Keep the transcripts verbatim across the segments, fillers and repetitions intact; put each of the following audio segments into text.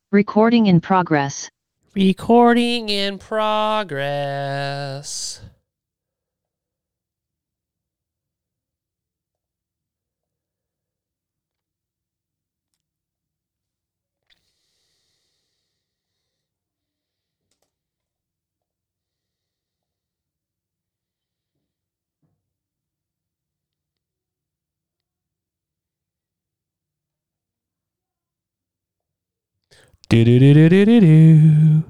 Recording in progress. Recording in progress. Do do do do do do do.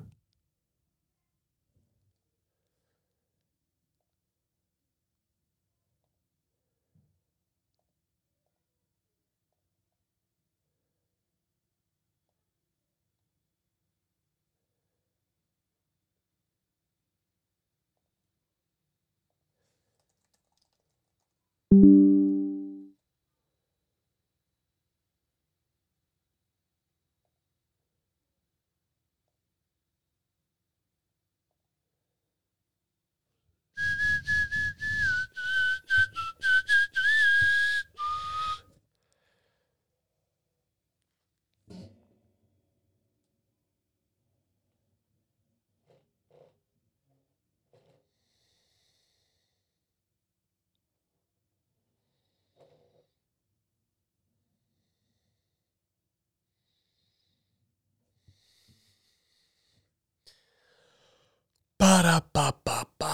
Ba-da-ba-ba-ba.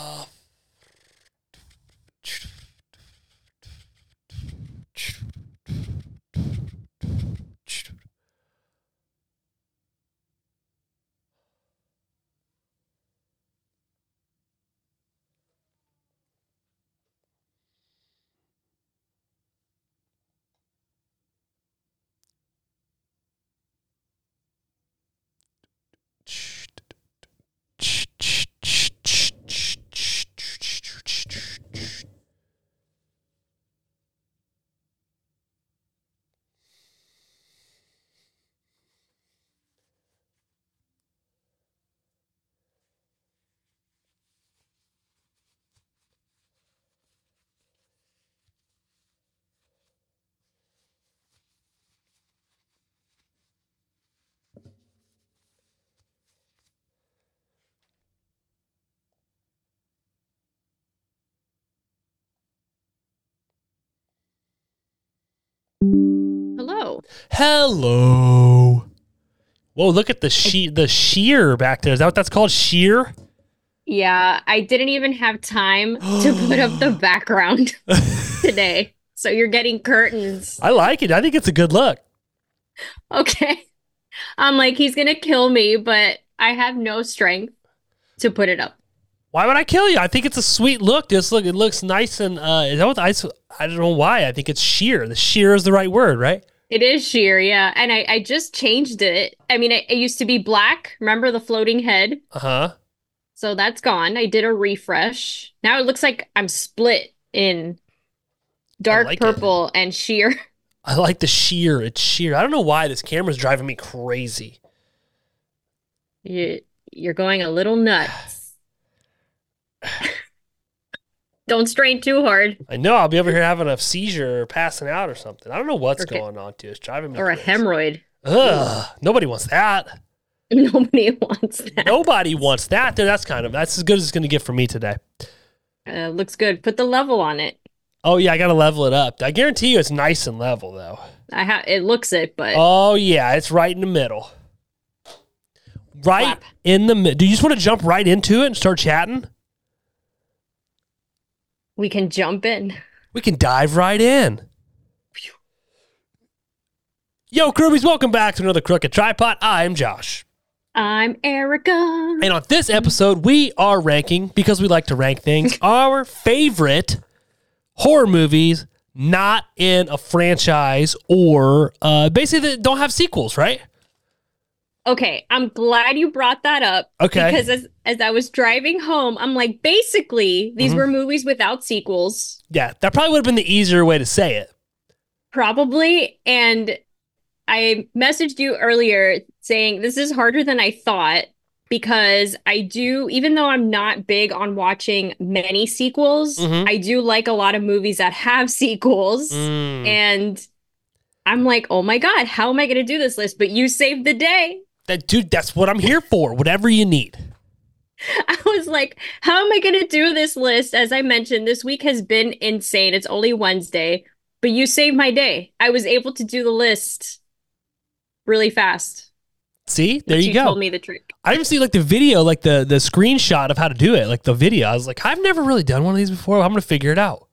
Hello. Hello. Whoa, look at the she- the shear back there. Is that what that's called? Shear? Yeah, I didn't even have time to put up the background today. So you're getting curtains. I like it. I think it's a good look. Okay. I'm like, he's going to kill me, but I have no strength to put it up. Why would I kill you? I think it's a sweet look. Just look, it looks nice and uh, is that what I, I don't know why. I think it's sheer. The sheer is the right word, right? It is sheer, yeah. And I, I just changed it. I mean, it, it used to be black. Remember the floating head? Uh huh. So that's gone. I did a refresh. Now it looks like I'm split in dark like purple and sheer. I like the sheer. It's sheer. I don't know why this camera's driving me crazy. You, you're going a little nuts. Don't strain too hard. I know. I'll be over here having a seizure or passing out or something. I don't know what's Okay. going on, too. It's driving me Or a crazy. hemorrhoid. Ugh. Nobody wants that. Nobody wants that. Nobody wants that. That's kind of, that's as good as it's going to get for me today. Uh, looks good. Put the level on it. Oh, yeah. I got to level it up. I guarantee you it's nice and level, though. I ha- It looks it, but Oh, yeah. It's right in the middle. Right Clap. in the middle. Do you just want to jump right into it and start chatting? we can jump in. We can dive right in. Yo, Crewbies, welcome back to another Crooked Tripod. I'm Josh. I'm Erica. And on this episode, we are ranking, because we like to rank things, our favorite horror movies not in a franchise or uh, basically that don't have sequels, right? Okay, I'm glad you brought that up. Okay. Because as, as I was driving home, I'm like, basically, these Mhm. were movies without sequels. Yeah, that probably would have been the easier way to say it. Probably. And I messaged you earlier saying this is harder than I thought because I do, even though I'm not big on watching many sequels, Mhm. I do like a lot of movies that have sequels. Mm. And I'm like, oh my God, how am I going to do this list? But you saved the day. That dude, that's what I'm here for. Whatever you need. I was like, how am I going to do this list? As I mentioned, this week has been insane. It's only Wednesday, but you saved my day. I was able to do the list really fast. See, there you, you go. Told me the trick. I even see like the video, like the the screenshot of how to do it, like the video. I was like, I've never really done one of these before. I'm gonna figure it out.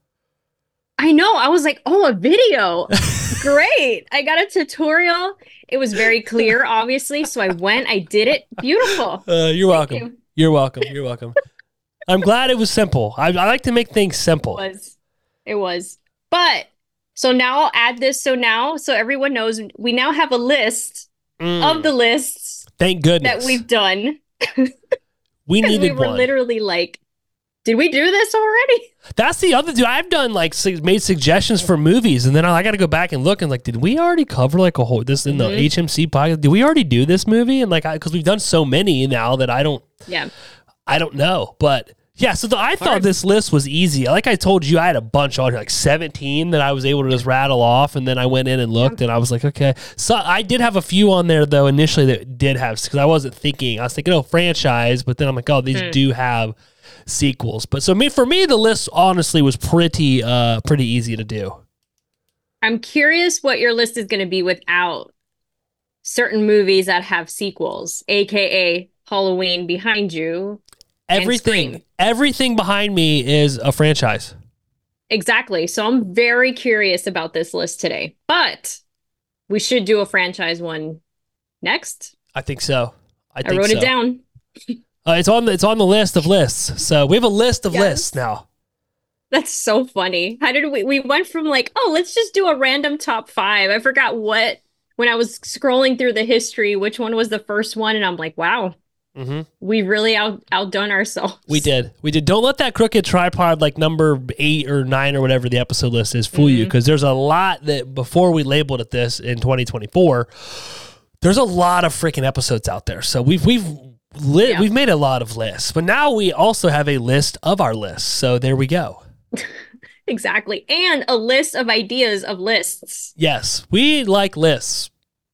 I know. I was like, oh, a video. Great. I got a tutorial. It was very clear, obviously. So I went, I did it. Beautiful. Uh, you're Thank welcome. you. You're welcome. You're welcome. I'm glad it was simple. I, I like to make things simple. It was. It was. But so now I'll add this. So now, so everyone knows, we now have a list Mm. of the lists. Thank goodness that we've done. We needed we were one. literally like, did we do this already? That's the other dude. I've done like su- made suggestions for movies, and then I, I got to go back and look and like, did we already cover like a whole this in the Mhm. H M C podcast? Did we already do this movie? And like, because we've done so many now that I don't, Yeah. I don't know. But yeah, so the, I thought Hard. this list was easy. Like I told you, I had a bunch on here, like seventeen that I was able to just rattle off, and then I went in and looked, and I was like, okay. So I did have a few on there though initially that did have, because I wasn't thinking. I was thinking, oh, franchise, but then I'm like, oh, these Mm. do have sequels. But so me for me, the list honestly was pretty uh pretty easy to do. I'm curious what your list is going to be without certain movies that have sequels, aka Halloween behind you. and Everything, Scream. everything behind me is a franchise. Exactly. So I'm very curious about this list today. But we should do a franchise one next. I think so. I, I, think wrote so. it down. Uh, it's on the it's on the list of lists. So we have a list of Yes. lists now. That's so funny. How did we we went from like, oh, let's just do a random top five. I forgot what when I was scrolling through the history, which one was the first one, and I'm like, wow, Mm-hmm. we really out outdone ourselves. We did. We did. Don't let that crooked tripod, like number eight or nine or whatever the episode list is, fool you, Mhm. because there's a lot that before we labeled it this in twenty twenty-four, there's a lot of freaking episodes out there. So we've we've lit, Yeah. we've made a lot of lists, but now we also have a list of our lists. So there we go. Exactly. And a list of ideas of lists. Yes, we like lists.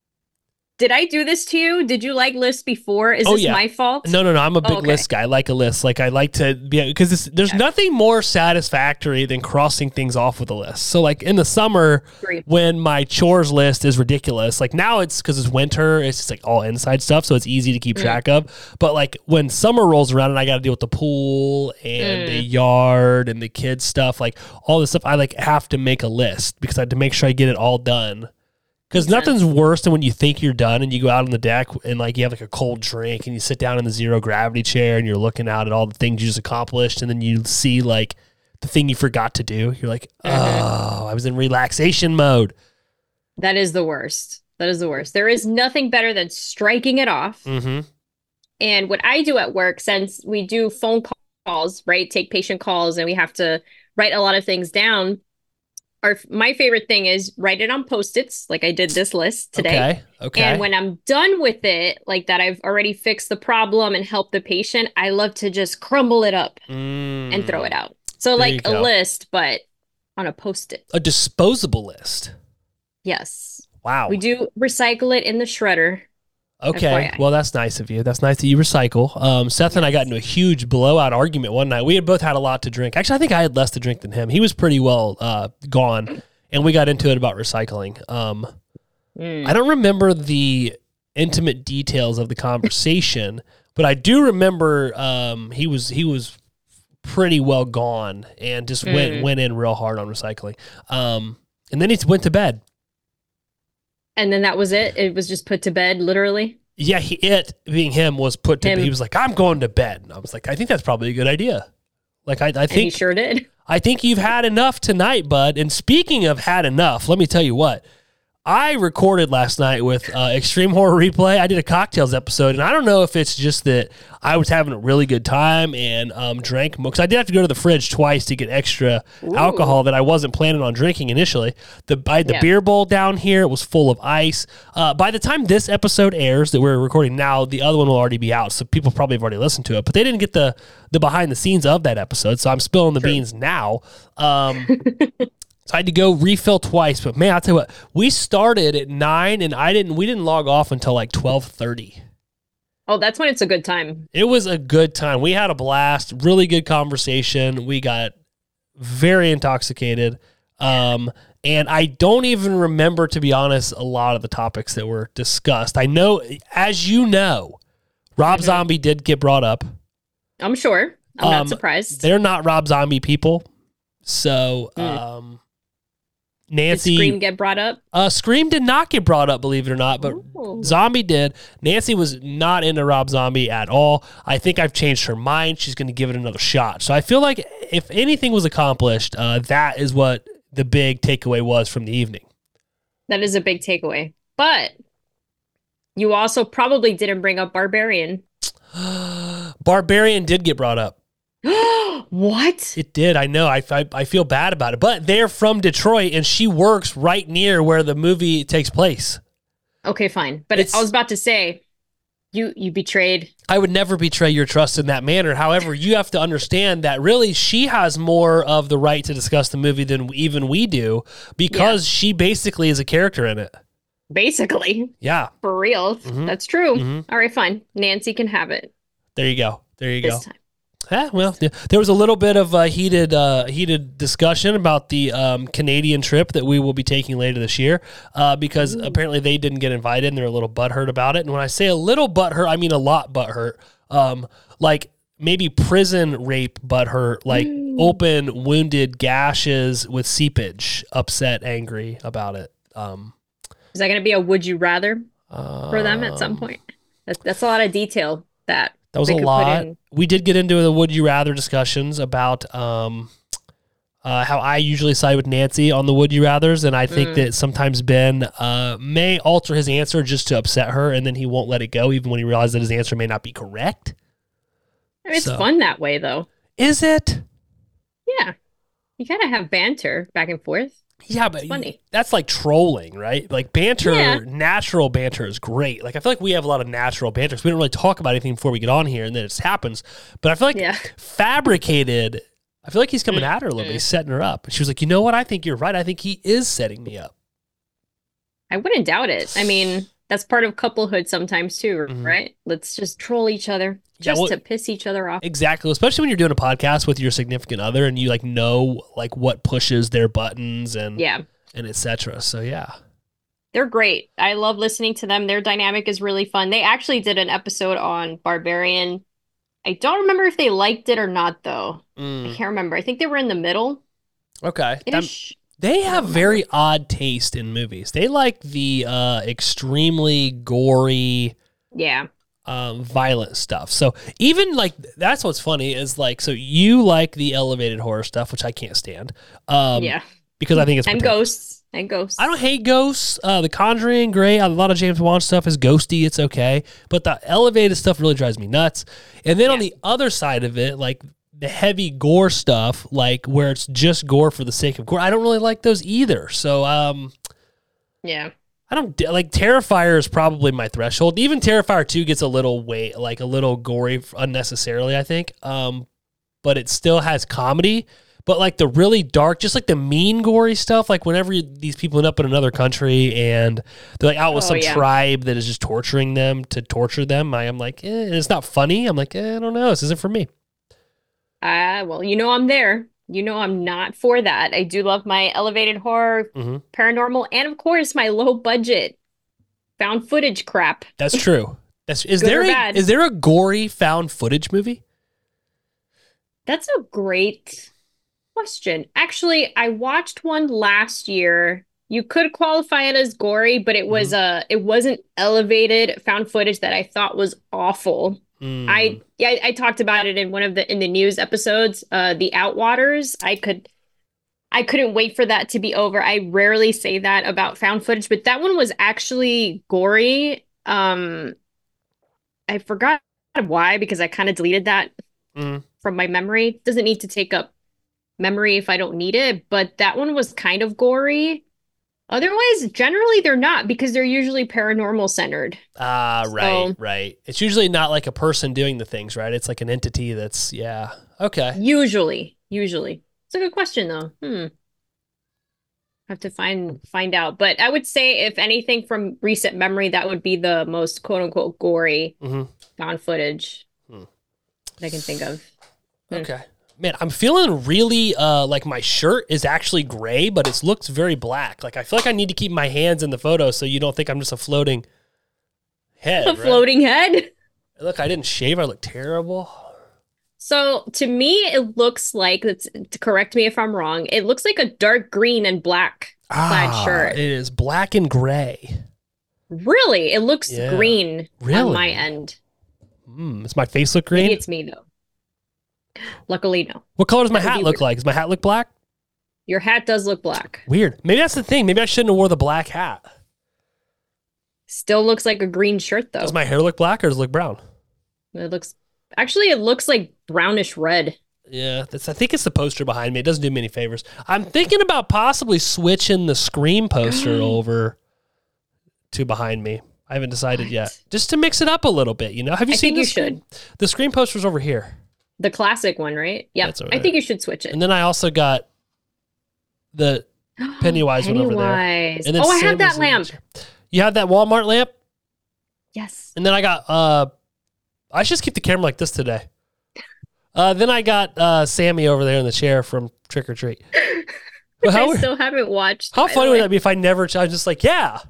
Did I do this to you? Did you like lists before? Is Oh, this yeah. my fault? No, no, no. I'm a big okay. list guy. I like a list. Like I like to be because there's Okay. nothing more satisfactory than crossing things off with a list. So like in the summer, Agree. when my chores list is ridiculous, like now it's because it's winter, it's just like all inside stuff, so it's easy to keep Mm. track of. But like when summer rolls around and I got to deal with the pool and Mm. the yard and the kids stuff, like all this stuff, I like have to make a list because I have to make sure I get it all done. Because Makes nothing's worse than when you think you're done and you go out on the deck and like you have like a cold drink and you sit down in the zero gravity chair and you're looking out at all the things you just accomplished and then you see like the thing you forgot to do. You're like, oh, Mhm. I was in relaxation mode. That is the worst. That is the worst. There is nothing better than striking it off. Mm-hmm. And what I do at work, since we do phone calls, right? Take patient calls and we have to write a lot of things down. Our, my favorite thing is write it on Post-its, like I did this list today. Okay. Okay. And when I'm done with it, like that I've already fixed the problem and helped the patient, I love to just crumble it up Mm. and throw it out. So There you like a go. list, but on a Post-it. A disposable list. Yes. Wow. We do recycle it in the shredder. Okay. F Y I. Well, that's nice of you. That's nice that you recycle. Um, Seth and I got into a huge blowout argument one night. We had both had a lot to drink. Actually, I think I had less to drink than him. He was pretty well uh, gone, and we got into it about recycling. Um, Mm. I don't remember the intimate details of the conversation, but I do remember um, he was he was pretty well gone and just went Mm. went in real hard on recycling. Um, and then he went to bed. And then that was it. It was just put to bed, literally. Yeah, he, it being him was put to. Him. He was like, "I'm going to bed." And I was like, "I think that's probably a good idea." Like, I, I And he think sure did. I think you've had enough tonight, bud. And speaking of had enough, let me tell you what. I recorded last night with uh, Extreme Horror Replay. I did a cocktails episode, and I don't know if it's just that I was having a really good time and um, drank more. Because I did have to go to the fridge twice to get extra Ooh. alcohol that I wasn't planning on drinking initially. The I had the Yeah. beer bowl down here. It was full of ice. Uh, by the time this episode airs that we're recording now, the other one will already be out, so people probably have already listened to it. But they didn't get the the behind the scenes of that episode, so I'm spilling the True. beans now. Um, So I had to go refill twice. But man, I'll tell you what, we started at nine and I didn't we didn't log off until like twelve thirty. Oh, that's when it's a good time. It was a good time. We had a blast, really good conversation. We got very intoxicated. Um, and I don't even remember, to be honest, a lot of the topics that were discussed. I know, as you know, Rob mm-hmm. Zombie did get brought up. I'm sure. I'm um, not surprised. They're not Rob Zombie people. So, mm. um, Nancy. Did Scream get brought up? Uh, Scream did not get brought up, believe it or not, but Ooh. Zombie did. Nancy was not into Rob Zombie at all. I think I've changed her mind. She's going to give it another shot. So I feel like if anything was accomplished, uh, that is what the big takeaway was from the evening. That is a big takeaway. But you also probably didn't bring up Barbarian. Barbarian did get brought up. What? It did. I know. I, I, I feel bad about it. But they're from Detroit, and she works right near where the movie takes place. Okay, fine. But it's, I was about to say, you you betrayed. I would never betray your trust in that manner. However, you have to understand that really she has more of the right to discuss the movie than even we do because yeah. she basically is a character in it. Basically. Yeah. For real. Mm-hmm. That's true. Mm-hmm. All right, fine. Nancy can have it. There you go. There you this go. Time. Yeah, well, yeah. There was a little bit of a heated, uh, heated discussion about the um, Canadian trip that we will be taking later this year, uh, because Ooh. apparently they didn't get invited and they're a little butthurt about it. And when I say a little butthurt, I mean a lot butthurt. Um, like maybe prison rape butthurt, like mm. open wounded gashes with seepage, upset, angry about it. Um, Is that going to be a would you rather um, for them at some point? That's, that's a lot of detail that. That was a lot. We did get into the would you rather discussions about um, uh, how I usually side with Nancy on the would you rathers, and I think mm. that sometimes Ben uh, may alter his answer just to upset her, and then he won't let it go, even when he realizes that his answer may not be correct. I mean, it's so. fun that way, though. Is it? Yeah. You gotta have banter back and forth. Yeah, but it's funny. That's like trolling, right? Like banter, yeah. natural banter is great. Like I feel like we have a lot of natural banter. So we don't really talk about anything before we get on here, and then it just happens. But I feel like yeah. fabricated. I feel like he's coming at her a little bit. He's setting her up. And she was like, "You know what? I think you're right. I think he is setting me up." I wouldn't doubt it. I mean, that's part of couplehood sometimes too, mm-hmm. right? Let's just troll each other. Just yeah, well, to piss each other off. Exactly. Especially when you're doing a podcast with your significant other and you like know like what pushes their buttons and yeah. and et cetera. So yeah. They're great. I love listening to them. Their dynamic is really fun. They actually did an episode on Barbarian. I don't remember if they liked it or not though. Mm. I can't remember. I think they were in the middle. Okay. That, they have very odd taste in movies. They like the uh, extremely gory Yeah. Um, violent stuff. So even like that's what's funny is like so you like the elevated horror stuff, which I can't stand. Um, yeah, because I think it's and pretend- ghosts and ghosts. I don't hate ghosts. Uh, the Conjuring, great. A lot of James Wan stuff is ghosty. It's okay, but the elevated stuff really drives me nuts. And then yeah. on the other side of it, like the heavy gore stuff, like where it's just gore for the sake of gore, I don't really like those either. So um, yeah. I don't like Terrifier is probably my threshold. Even Terrifier two gets a little way like a little gory unnecessarily, I think. Um, but it still has comedy. But like the really dark, just like the mean gory stuff, like whenever you, these people end up in another country and they're like out with oh, some yeah. tribe that is just torturing them to torture them, I am like, eh, and it's not funny. I'm like, eh, I don't know, this isn't for me. Ah, uh, well, you know I'm there. You know I'm not for that. I do love my elevated horror, mm-hmm. paranormal, and of course my low budget found footage crap. That's true. That's is there a, is there a gory found footage movie? That's a great question. Actually, I watched one last year. You could qualify it as gory, but it was mm-hmm. uh it wasn't elevated found footage that I thought was awful. Mm. I yeah, I, I talked about it in one of the in the news episodes, uh, the Outwaters. I could, I couldn't wait for that to be over. I rarely say that about found footage, but that one was actually gory. Um, I forgot why because I kind of deleted that mm. from my memory. Doesn't need to take up memory if I don't need it, but that one was kind of gory. Otherwise, generally, they're not because they're usually paranormal centered. Ah, right, so, right. It's usually not like a person doing the things, right? It's like an entity that's, yeah. Okay. Usually, usually. It's a good question, though. Hmm. Have to find find out. But I would say if anything from recent memory, that would be the most quote unquote gory Mm-hmm. found footage Hmm. that I can think of. Okay. Man, I'm feeling really uh, like my shirt is actually gray, but it looks very black. Like I feel like I need to keep my hands in the photo so you don't think I'm just a floating head. A right? floating head. Look, I didn't shave. I look terrible. So to me, it looks like, let's to correct me if I'm wrong, it looks like a dark green and black plaid Ah, shirt. it is black and gray. Really? It looks Yeah. green Really? on my end. Mm, does my face look green? Maybe it's me though. Luckily, no. What color does my That would hat be look weird. like? Does my hat look black? Your hat does look black. Weird. Maybe that's the thing. Maybe I shouldn't have wore the black hat. Still looks like a green shirt though. Does my hair look black or does it look brown? It looks actually it looks like brownish red. Yeah, that's, I think it's the poster behind me. It doesn't do me any favors. I'm thinking about possibly switching the Scream poster over to behind me. I haven't decided What? yet. Just to mix it up a little bit, you know? Have you I seen think you the Scream? The Scream poster's over here. The classic one, right? Yeah. That's all I right. think you should switch it. And then I also got the Pennywise one over there. Pennywise. And then Oh, I have Sammy's that in lamp. the- You have that Walmart lamp? Yes. And then I got, uh, I should just keep the camera like this today. Uh, then I got uh, Sammy over there in the chair from Trick or Treat. Well, how I still haven't watched. how by the funny would way. that be if I never, I was just like, yeah.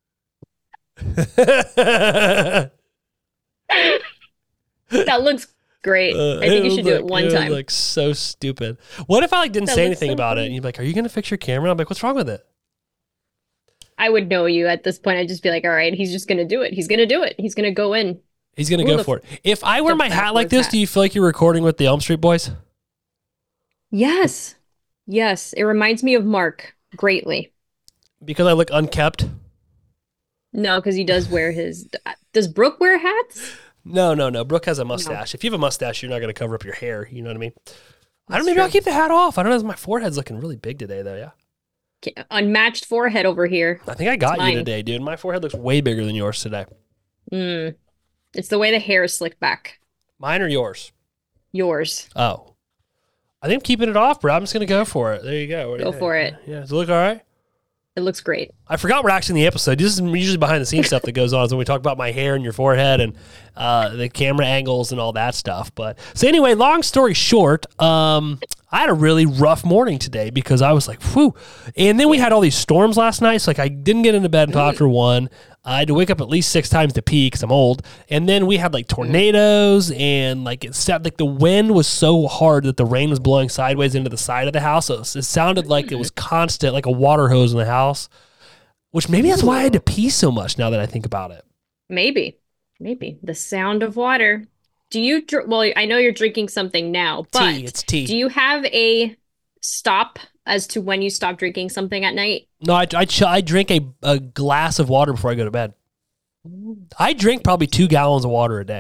That looks great. Uh, I think you would should do it look- one would time. look so stupid. What if I like didn't That say looks anything so about it? funny. And you'd be like, "Are you gonna fix your camera?" I'm like, "What's wrong with it?" I would know you at this point. I'd just be like, all right, he's just gonna do it. He's gonna do it. He's gonna go in. He's gonna Ooh, go the- for it. If I wear the my hat like backwards this, hat. do you feel like you're recording with the Elm Street Boys? Yes. Yes. It reminds me of Mark greatly. Because I look unkept? No, because he does wear his. Does Brooke wear hats? No, no, no. Brooke has a mustache. If you have a mustache, you're not gonna cover up your hair. You know what I mean? I That's don't. Maybe I'll true. keep the hat off. I don't know. My forehead's looking really big today, though. Yeah. Okay, unmatched forehead over here. I think I got It's you mine. today, dude. My forehead looks way bigger than yours today. Mm. It's the way the hair is slicked back. Mine or yours? Yours. Oh. I think I'm keeping it off, bro. I'm just going to go for it. There you go. What do you Go think? for it. Yeah. Does it look all right? It looks great. I forgot we're actually in the episode. This is usually behind the scenes stuff that goes on is when we talk about my hair and your forehead and uh, the camera angles and all that stuff. But so anyway, long story short, um, I had a really rough morning today because I was like, whew. And then we had all these storms last night. So like I didn't get into bed until after one. I had to wake up at least six times to pee because I'm old. And then we had like tornadoes and like it sounded like the wind was so hard that the rain was blowing sideways into the side of the house. So it, it sounded like it was constant, like a water hose in the house, which maybe that's why I had to pee so much now that I think about it. Maybe. Maybe. The sound of water. Do you, dr- well, I know you're drinking something now, but Tea, it's tea. do you have a stop as to when you stop drinking something at night? No, I, I, ch- I drink a, a glass of water before I go to bed. I drink probably two gallons of water a day.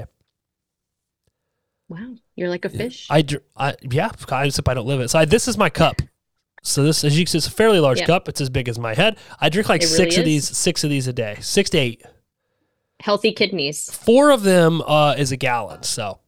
Wow. You're like a fish. I, dr- I yeah, except I don't live it. So I, this is my cup. So this, as you can see, it's a fairly large Yeah. cup. It's as big as my head. I drink like It six really of these, is. six of these a day, six to eight. Healthy kidneys. Four of them uh, is a gallon. So,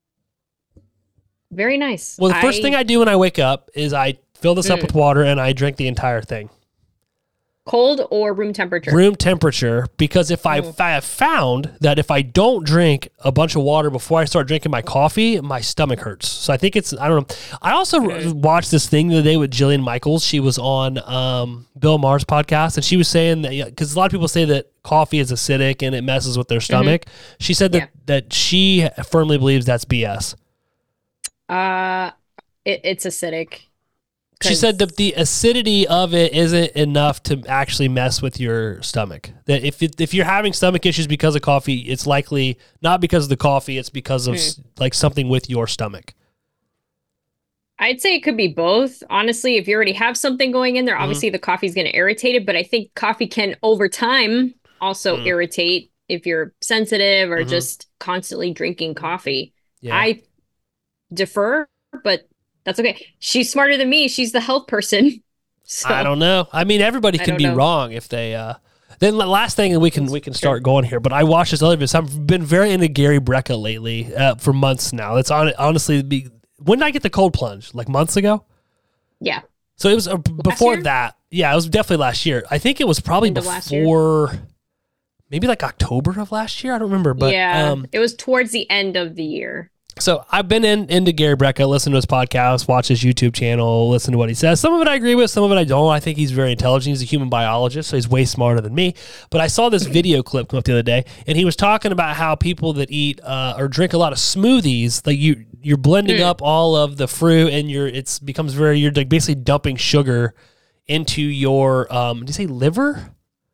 Very nice. well, the first thing I do when I wake up is I fill this up Mm. with water and I drink the entire thing. Cold or room temperature? Room temperature, because if I, Mm. if I have found that if I don't drink a bunch of water before I start drinking my coffee, my stomach hurts. So I think it's, I don't know. I also Mm. watched this thing the other day with Jillian Michaels. She was on um, Bill Maher's podcast, and she was saying that, because a lot of people say that coffee is acidic and it messes with their stomach. She said that, Yeah. that she firmly believes that's B S. Uh, it, it's acidic. She said 'Cause- that the acidity of it isn't enough to actually mess with your stomach. That if it, if you're having stomach issues because of coffee, it's likely not because of the coffee, it's because of s like something with your stomach. I'd say it could be both. Honestly, if you already have something going in there, Mhm. obviously the coffee's going to irritate it, but I think coffee can over time also Mm. irritate if you're sensitive or Mhm. just constantly drinking coffee. Yeah. I defer, but that's okay. She's smarter than me. She's the health person. So I don't know. I mean, everybody I can don't be know. wrong if they. Uh, then the last thing, and we can That's we can true. start going here. But I watched this other video. I've been very into Gary Brecka lately uh, for months now. That's on honestly. Be, when did I get the cold plunge? Like months ago. Yeah. So it was uh, b- before year? that. Yeah, it was definitely last year. I think it was probably End of last year? before, maybe like October of last year. I don't remember, but yeah, um, it was towards the end of the year. so I've been in, into Gary Brecka, listen to his podcast, watch his YouTube channel, listen to what he says. Some of it I agree with, some of it I don't. I think he's very intelligent. He's a human biologist, so he's way smarter than me. But I saw this video clip come up the other day, and he was talking about how people that eat uh, or drink a lot of smoothies, like you, you're blending Mm. up all of the fruit, and you're it's becomes very you're like basically dumping sugar into your um. Did you say liver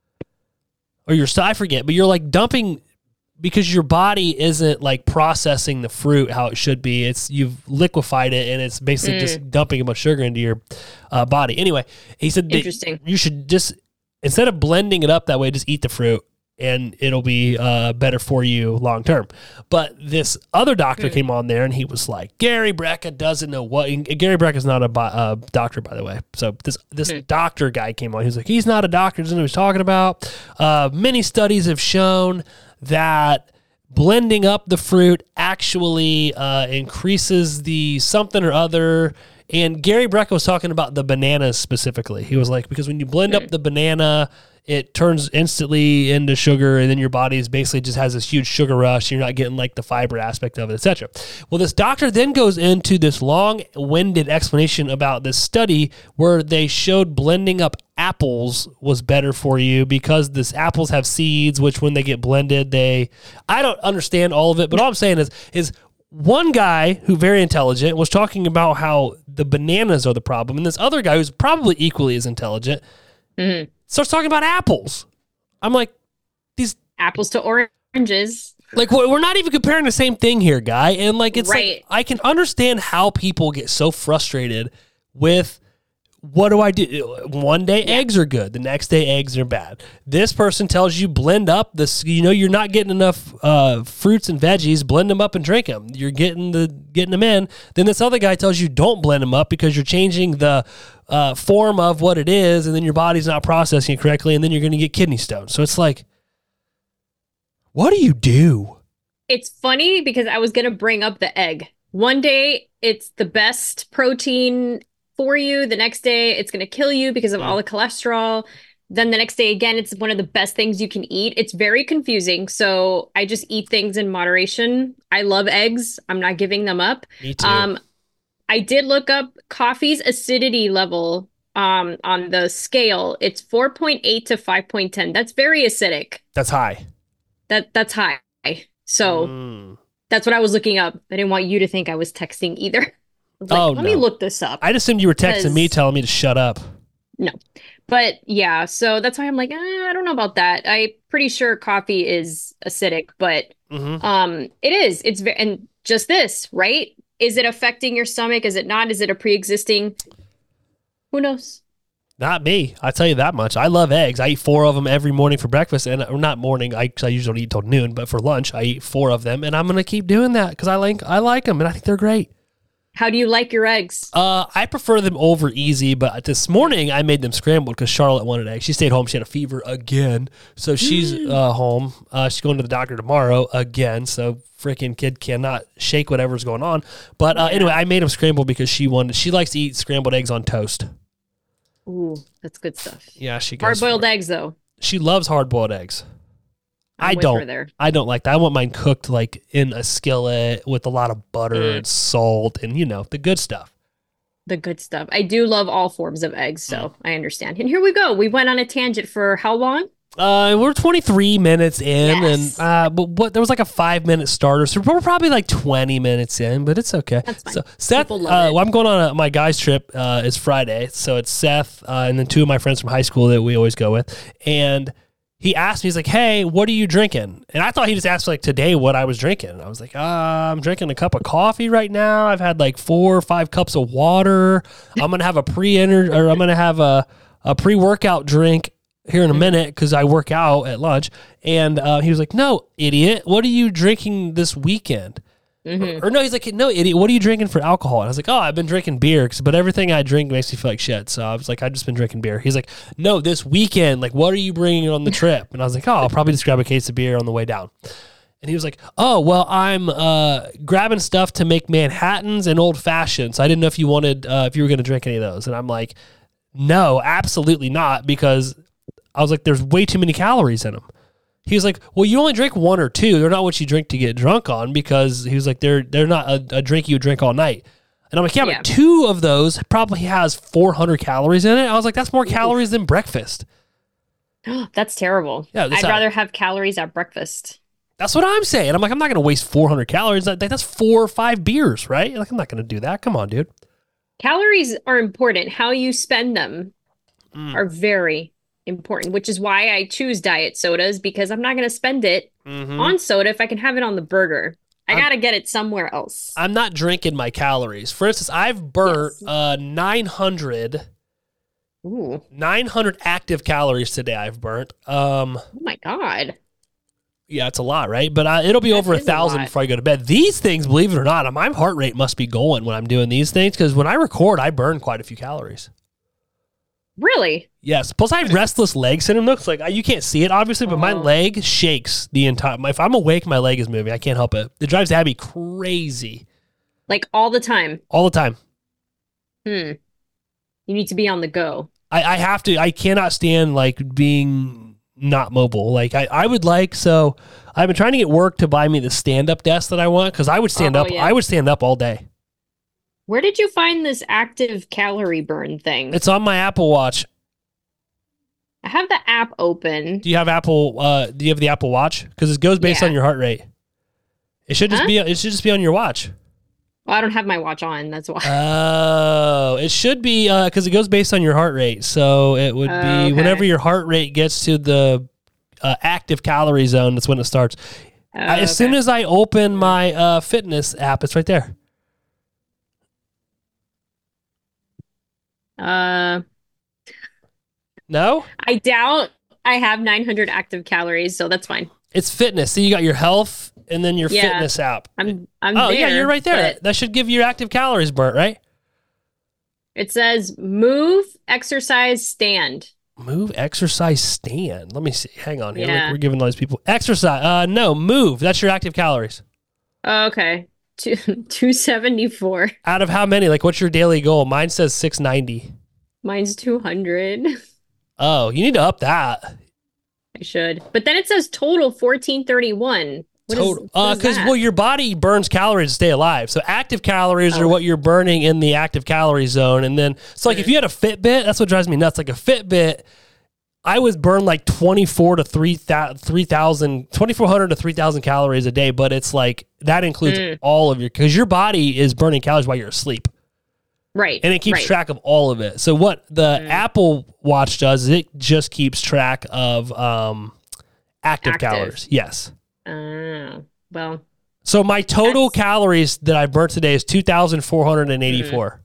or your? I forget, but you're like dumping. Because your body isn't like processing the fruit how it should be. It's you've liquefied it and it's basically Mm. just dumping a bunch of sugar into your uh, body. Anyway, he said that Interesting. you should just instead of blending it up that way, just eat the fruit and it'll be uh, better for you long term. But this other doctor Mm. came on there and he was like, Gary Brecka doesn't know what. And Gary Brecka is not a bi- uh, doctor, by the way. So this this Mm. doctor guy came on. He was like, he's not a doctor. Doesn't know what he's talking about. Uh, many studies have shown that blending up the fruit actually uh, increases the something or other. And Gary Brecka was talking about the bananas specifically. He was like, because when you blend up the banana, it turns instantly into sugar, and then your body is basically just has this huge sugar rush. You're not getting like the fiber aspect of it, et cetera. Well, this doctor then goes into this long-winded explanation about this study where they showed blending up apples was better for you because this apples have seeds, which when they get blended, they I don't understand all of it, but all I'm saying is is one guy who very intelligent was talking about how the bananas are the problem, and this other guy who's probably equally as intelligent Mhm. starts talking about apples. I'm like, these Apples to oranges. like we're we're not even comparing the same thing here, guy. And like it's Right. like I can understand how people get so frustrated with what do I do? One day eggs are good, the next day eggs are bad. This person tells you blend up this. You know you're not getting enough uh, fruits and veggies. Blend them up and drink them. You're getting the getting them in. Then this other guy tells you don't blend them up because you're changing the uh, form of what it is, and then your body's not processing it correctly, and then you're going to get kidney stones. So it's like, what do you do? It's funny because I was going to bring up the egg. One day it's the best protein for you. The next day it's going to kill you because of all the cholesterol. Then the next day again, it's one of the best things you can eat. It's very confusing. So I just eat things in moderation. I love eggs. I'm not giving them up. Me too. Um, I did look up coffee's acidity level um, on the scale. It's four point eight to five point one zero. That's very acidic. That's high. That that's high. So Mm. that's what I was looking up. I didn't want you to think I was texting either. I was like, Oh, let me no. look this up. I just assumed you were texting me, Because- telling me to shut up. But yeah, so that's why I'm like, eh, I don't know about that. I'm pretty sure coffee is acidic, but Mm-hmm. um, it is. It's ve- and just this, right? Is it affecting your stomach? Is it not? Is it a pre-existing? Who knows? Not me. I tell you that much. I love eggs. I eat four of them every morning for breakfast, and or not morning. I, 'cause I usually don't eat till noon, but for lunch, I eat four of them, and I'm gonna keep doing that because I like I like them, and I think they're great. How do you like your eggs? Uh, I prefer them over easy, but this morning I made them scrambled because Charlotte wanted eggs. She stayed home. She had a fever again, so she's uh, home. Uh, she's going to the doctor tomorrow again. So freaking kid cannot shake whatever's going on. But uh, Yeah. anyway, I made them scrambled because she wanted. She likes to eat scrambled eggs on toast. Ooh, that's good stuff. Yeah, she goes Hard-boiled for it. eggs, though. She loves hard boiled eggs. I'm I with her don't. there. I don't like that. I want mine cooked like in a skillet with a lot of butter Mm. and salt and you know the good stuff. The good stuff. I do love all forms of eggs, so Mm. I understand. And here we go. We went on a tangent for how long? Uh, we're twenty-three minutes in, Yes. and uh, but what there was like a five minute starter, so we're probably like twenty minutes in, but it's okay. That's fine. So Seth, People uh, love it. well, I'm going on a, my guys trip. Uh, is Friday, so it's Seth uh, and then two of my friends from high school that we always go with, and he asked me, he's like, "Hey, what are you drinking?" And I thought he just asked like today what I was drinking. And I was like, uh, "I'm drinking a cup of coffee right now. I've had like four or five cups of water. I'm gonna have a pre or I'm gonna have a a pre workout drink here in a minute because I work out at lunch." And uh, he was like, "No, idiot. What are you drinking this weekend?" Mhm. Or, or no, he's like, "No, idiot. What are you drinking for alcohol?" And I was like, "Oh, I've been drinking beer, 'cause- but everything I drink makes me feel like shit." So I was like, "I've just been drinking beer." He's like, "No, this weekend. Like, what are you bringing on the trip?" And I was like, "Oh, I'll probably just grab a case of beer on the way down." And he was like, "Oh, well, I'm uh, grabbing stuff to make Manhattans and old fashions. So I didn't know if you wanted, uh, if you were going to drink any of those." And I'm like, no, absolutely not, because I was like, there's way too many calories in them. He was like, well, you only drink one or two. They're not what you drink to get drunk on, because he was like, they're they're not a, a drink you would drink all night. And I'm like, yeah, yeah, but two of those probably has four hundred calories in it. I was like, that's more calories than breakfast. That's terrible. Yeah, I'd rather have calories at breakfast. That's what I'm saying. I'm like, I'm not going to waste four hundred calories. That's four or five beers, right? Like, I'm not going to do that. Come on, dude. Calories are important. How you spend them mm. are very important, which is why I choose diet sodas, because I'm not going to spend it mm-hmm. on soda if I can have it on the burger. I got to get it somewhere else. I'm not drinking my calories. For instance, I've burnt yes. uh, nine hundred Ooh. nine hundred active calories today I've burnt. Um, oh, my God. Yeah, it's a lot, right? But uh, it'll be that over a thousand before I go to bed. These things, believe it or not, my heart rate must be going when I'm doing these things, because when I record, I burn quite a few calories. Really? Yes. Plus, I have restless leg syndrome. Looks like you can't see it, obviously, but oh. my leg shakes the entire. If I'm awake, my leg is moving. I can't help it. It drives Abby crazy. Like all the time. All the time. Hmm. You need to be on the go. I, I have to. I cannot stand like being not mobile. Like I, I would like. So I've been trying to get work to buy me the stand-up desk that I want, because I would stand oh, up. Yeah. I would stand up all day. Where did you find this active calorie burn thing? It's on my Apple Watch. I have the app open. Do you have Apple? Uh, do you have the Apple Watch? Because it goes based yeah. on your heart rate. It should just huh? be. It should just be on your watch. Well, I don't have my watch on. That's why. Oh, it should be because uh, it goes based on your heart rate. So it would uh, be okay. whenever your heart rate gets to the uh, active calorie zone. That's when it starts. Uh, I, as okay. soon as I open my uh, fitness app, it's right there. Uh. No? I doubt I have nine hundred active calories, so that's fine. It's fitness. So you got your health and then your yeah, fitness app. I'm I'm Oh, there, yeah, you're right there. That should give you your active calories burnt, right? It says move, exercise, stand. Move, exercise, stand. Let me see. Hang on here. Yeah. Like we're giving all these people exercise. Uh, no, move. That's your active calories. Oh, okay. Two, two seventy-four. Out of how many? Like, what's your daily goal? Mine says six ninety. Mine's two hundred. Oh, you need to up that. I should. But then it says total fourteen thirty-one. What total. Is, uh, because, well, your body burns calories to stay alive. So active calories oh. are what you're burning in the active calorie zone. And then, so like mm. if you had a Fitbit, that's what drives me nuts. Like a Fitbit, I would burn like twenty-four to three thousand, twenty-four hundred to three thousand calories a day. But it's like, that includes mm. all of your, because your body is burning calories while you're asleep. Right. And it keeps right. track of all of it. So what the mm. Apple Watch does is it just keeps track of um, active, active calories. Yes. Oh, well. So my total that's... calories that I burnt today is two thousand four hundred eighty-four. Mm.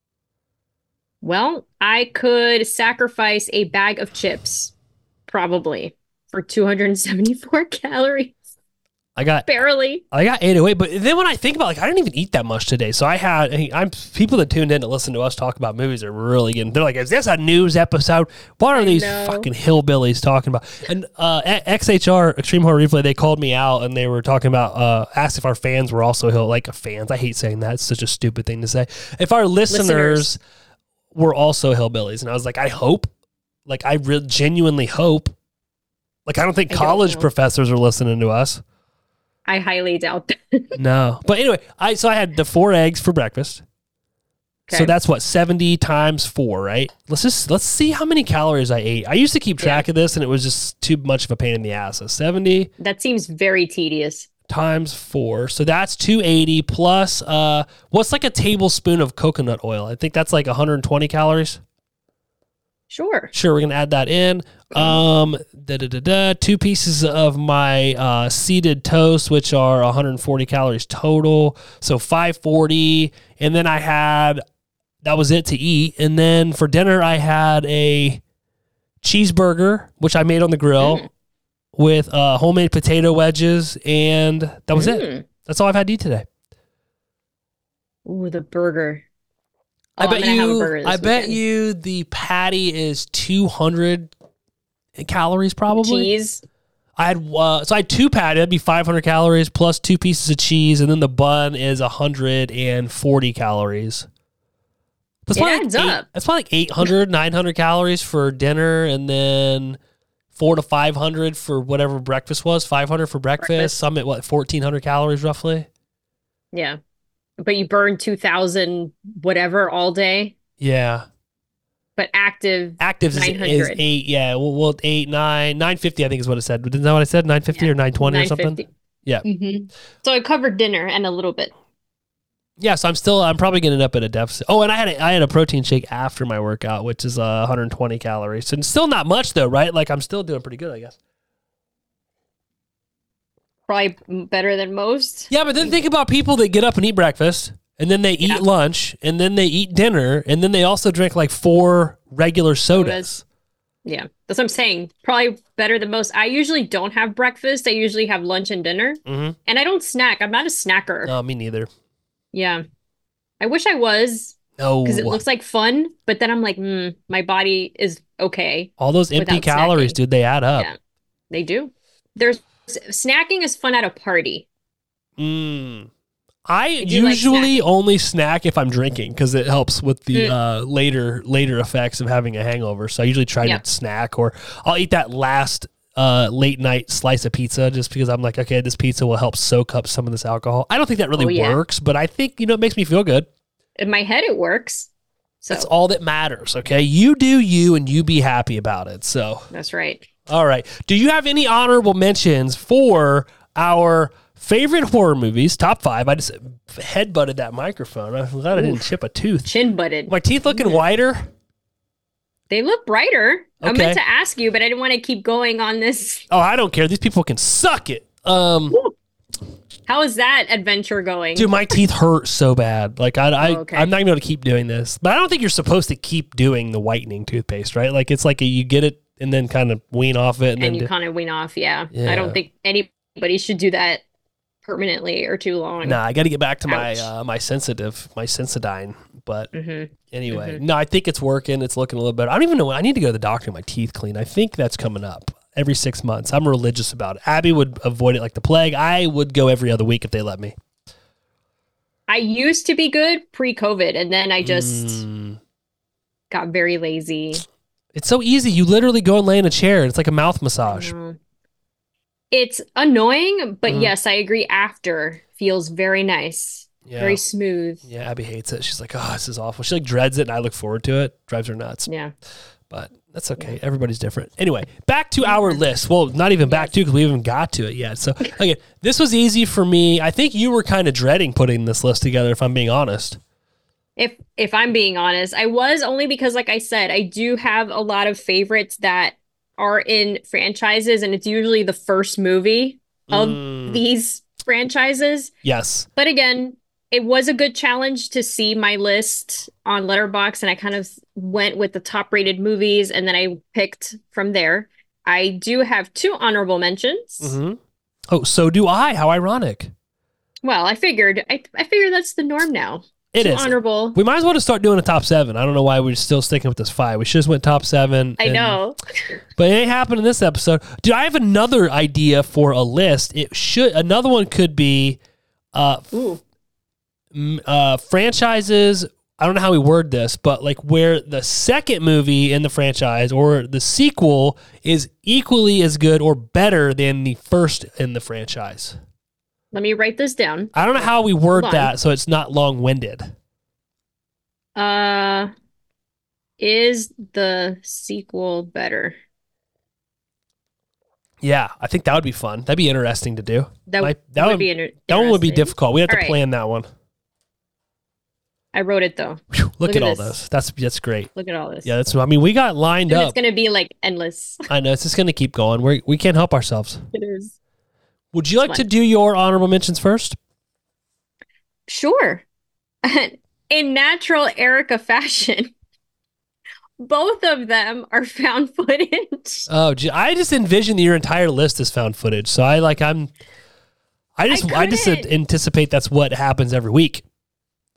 Well, I could sacrifice a bag of chips, probably, for two hundred seventy-four calories. I got barely. I got eight oh eight, but then when I think about it, like I didn't even eat that much today. So I had I'm people that tuned in to listen to us talk about movies are really getting. They're like, "Is this a news episode? What are I these know. fucking hillbillies talking about?" And uh, X H R Extreme Horror Replay, they called me out and they were talking about uh, asked if our fans were also hill like fans. I hate saying that; it's such a stupid thing to say. If our listeners, listeners. were also hillbillies, and I was like, I hope, like I re- genuinely hope. Like I don't think I college don't professors are listening to us. I highly doubt that. No. But anyway, I so I had the four eggs for breakfast. Okay. So that's what, seventy times four, right? Let's just let's see how many calories I ate. I used to keep track yeah. of this and it was just too much of a pain in the ass. So seventy. That seems very tedious. Times four. So that's two eighty plus uh what's like a tablespoon of coconut oil? I think that's like one hundred twenty calories. Sure. Sure, we're going to add that in. Um, da, da, da, da, two pieces of my uh, seeded toast, which are one hundred forty calories total. So five forty. And then I had, that was it to eat. And then for dinner, I had a cheeseburger, which I made on the grill mm. with uh, homemade potato wedges. And that was mm. it. That's all I've had to eat today. Ooh, the burger. Oh, I bet you. I weekend. bet you the patty is two hundred calories probably. Cheese. I had uh, so I had two patties. That'd be five hundred calories plus two pieces of cheese, and then the bun is one hundred forty calories. That's It probably adds like eight, up. That's probably like eight hundred, nine hundred calories for dinner, and then four to five hundred for whatever breakfast was. Five hundred for breakfast. Breakfast. Some at what fourteen hundred calories roughly. Yeah. But you burn two thousand whatever all day. Yeah. But active, Active is, is nine hundred. eight. Yeah. Well, well, eight, nine, nine fifty. I think is what it said. Isn't that what I said? Nine fifty Yeah. or nine twenty or something. Yeah. Mm-hmm. So I covered dinner and a little bit. Yeah, so I'm still I'm probably getting up at a deficit. Oh, and I had a, I had a protein shake after my workout, which is uh, one hundred twenty calories, and still not much though, right? Like I'm still doing pretty good, I guess. Probably better than most. Yeah, but then think about people that get up and eat breakfast, and then they Yeah. eat lunch, and then they eat dinner, and then they also drink like four regular sodas. Sodas. Yeah, that's what I'm saying. Probably better than most. I usually don't have breakfast. I usually have lunch and dinner, Mm-hmm. and I don't snack. I'm not a snacker. No, me neither. Yeah, I wish I was No, because it looks like fun, but then I'm like, mm, my body is okay. all those empty without calories, snacking. dude, they add up. Yeah, they do. There's snacking is fun at a party. Mm. I do like usually only snack if I'm drinking because it helps with the Mm. uh, later later effects of having a hangover. So I usually try Yeah. to snack, or I'll eat that last uh, late night slice of pizza just because I'm like, okay, this pizza will help soak up some of this alcohol. I don't think that really Oh, yeah. works, but I think, you know, it makes me feel good. In my head, it works. So That's all that matters. Okay, you do you, and you be happy about it. So, that's right. all right. Do you have any honorable mentions for our favorite horror movies? Top five. I just headbutted that microphone. I'm glad I didn't chip a tooth. Chin butted. My teeth looking whiter. They look brighter. I Okay. meant to ask you, but I didn't want to keep going on this. Oh, I don't care. These people can suck it. Um, How is that adventure going? dude, my teeth hurt so bad. Like I, I Oh, okay. I'm not gonna be able to keep doing this. But I don't think you're supposed to keep doing the whitening toothpaste, right? Like it's like a, you get it and then kind of wean off it, and, and then you do- kind of wean off. Yeah. Yeah. I don't think anybody should do that permanently or too long. nah, I got to get back to my Ouch. uh, my sensitive, my Sensodyne. But hmm anyway, Mhm. no, I think it's working. It's looking a little better. I don't even know. I need to go to the doctor and get my teeth clean. I think that's coming up every six months. I'm religious about it. Abby would avoid it like the plague. I would go every other week if they let me. I used to be good pre-COVID, and then I just Mm. got very lazy. It's so easy. You literally go and lay in a chair. It's like a mouth massage. Mm. It's annoying, but Mhm. yes, I agree. After feels very nice, Yeah. very smooth. Yeah, Abby hates it. She's like, oh, this is awful. She like dreads it, and I look forward to it. Drives her nuts. Yeah. But that's okay. Everybody's different. Anyway, back to our list. Well, not even back to because we haven't got to it yet. So, okay, this was easy for me. I think you were kind of dreading putting this list together, if I'm being honest. If if I'm being honest, I was only because, like I said, I do have a lot of favorites that are in franchises, and it's usually the first movie of Mm, these franchises. yes. But again, it was a good challenge to see my list on Letterboxd, and I kind of went with the top rated movies, and then I picked from there. I do have two honorable mentions. hmm Oh, so do I. How ironic. Well, I figured I I figured that's the norm now. It Two is. honorable. We might as well just start doing a top seven. I don't know why we're still sticking with this five. We should just went top seven. I and- know. But it ain't happened in this episode. Dude, I have another idea for a list. It should another one could be uh Ooh. m- uh franchises. I don't know how we word this, but like where the second movie in the franchise or the sequel is equally as good or better than the first in the franchise. Let me write this down. I don't know how we word Hold on. that so it's not long-winded. Uh, is the sequel better? Yeah, I think that would be fun. That'd be interesting to do. That, Like, that would would- be inter- That one would be interesting. difficult. We have to All right. plan that one. I wrote it though. Whew, look, Look at, at all this. those. That's that's great. Look at all this. Yeah, that's. I mean, we got lined Dude, up. it's gonna be like endless. I know it's just going to keep going. We we can't help ourselves. It is. Would you like Fun. to do your honorable mentions first? Sure. In natural Erica fashion, both of them are found footage. Oh, gee, I just envision that your entire list is found footage. So I like I'm. I just I, just couldn't- anticipate that's what happens every week.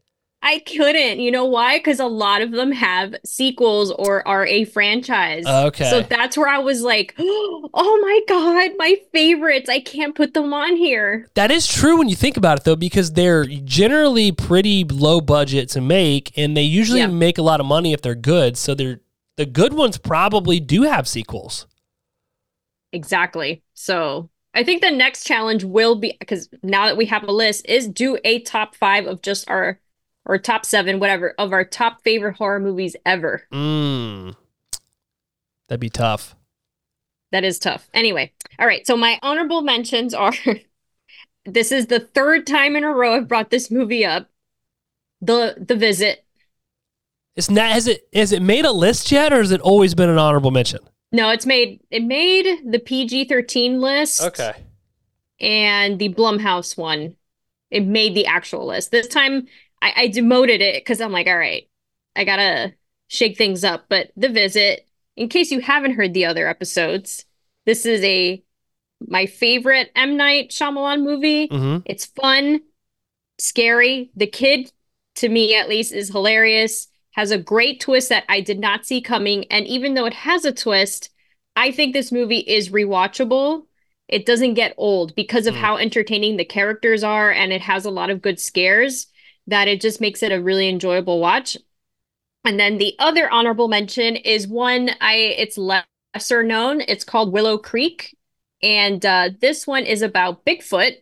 I couldn't. You know why? Because a lot of them have sequels or are a franchise. Okay. So that's where I was like, oh my God, my favorites. I can't put them on here. That is true when you think about it, though, because they're generally pretty low budget to make, and they usually Yeah. make a lot of money if they're good. So they're the good ones probably do have sequels. Exactly. So I think the next challenge will be, because now that we have a list, is do a top five of just our, or top seven, whatever, of our top favorite horror movies ever. Mm. That'd be tough. That is tough. Anyway, all right. So my honorable mentions are, this is the third time in a row I've brought this movie up. The The Visit. It's not, has it has it made a list yet, or has it always been an honorable mention? No, it's made, it made the P G thirteen list. Okay. And the Blumhouse one. It made the actual list. This time I, I demoted it because I'm like, all right, I gotta shake things up. But The Visit, in case you haven't heard the other episodes, this is a my favorite M. Night Shyamalan movie. Mm-hmm. It's fun, scary. The kid, to me at least, is hilarious. Has a great twist that I did not see coming. And even though it has a twist, I think this movie is rewatchable. It doesn't get old because of Mm. how entertaining the characters are, and it has a lot of good scares that it just makes it a really enjoyable watch. And then the other honorable mention is one I it's lesser known. It's called Willow Creek. And uh, this one is about Bigfoot,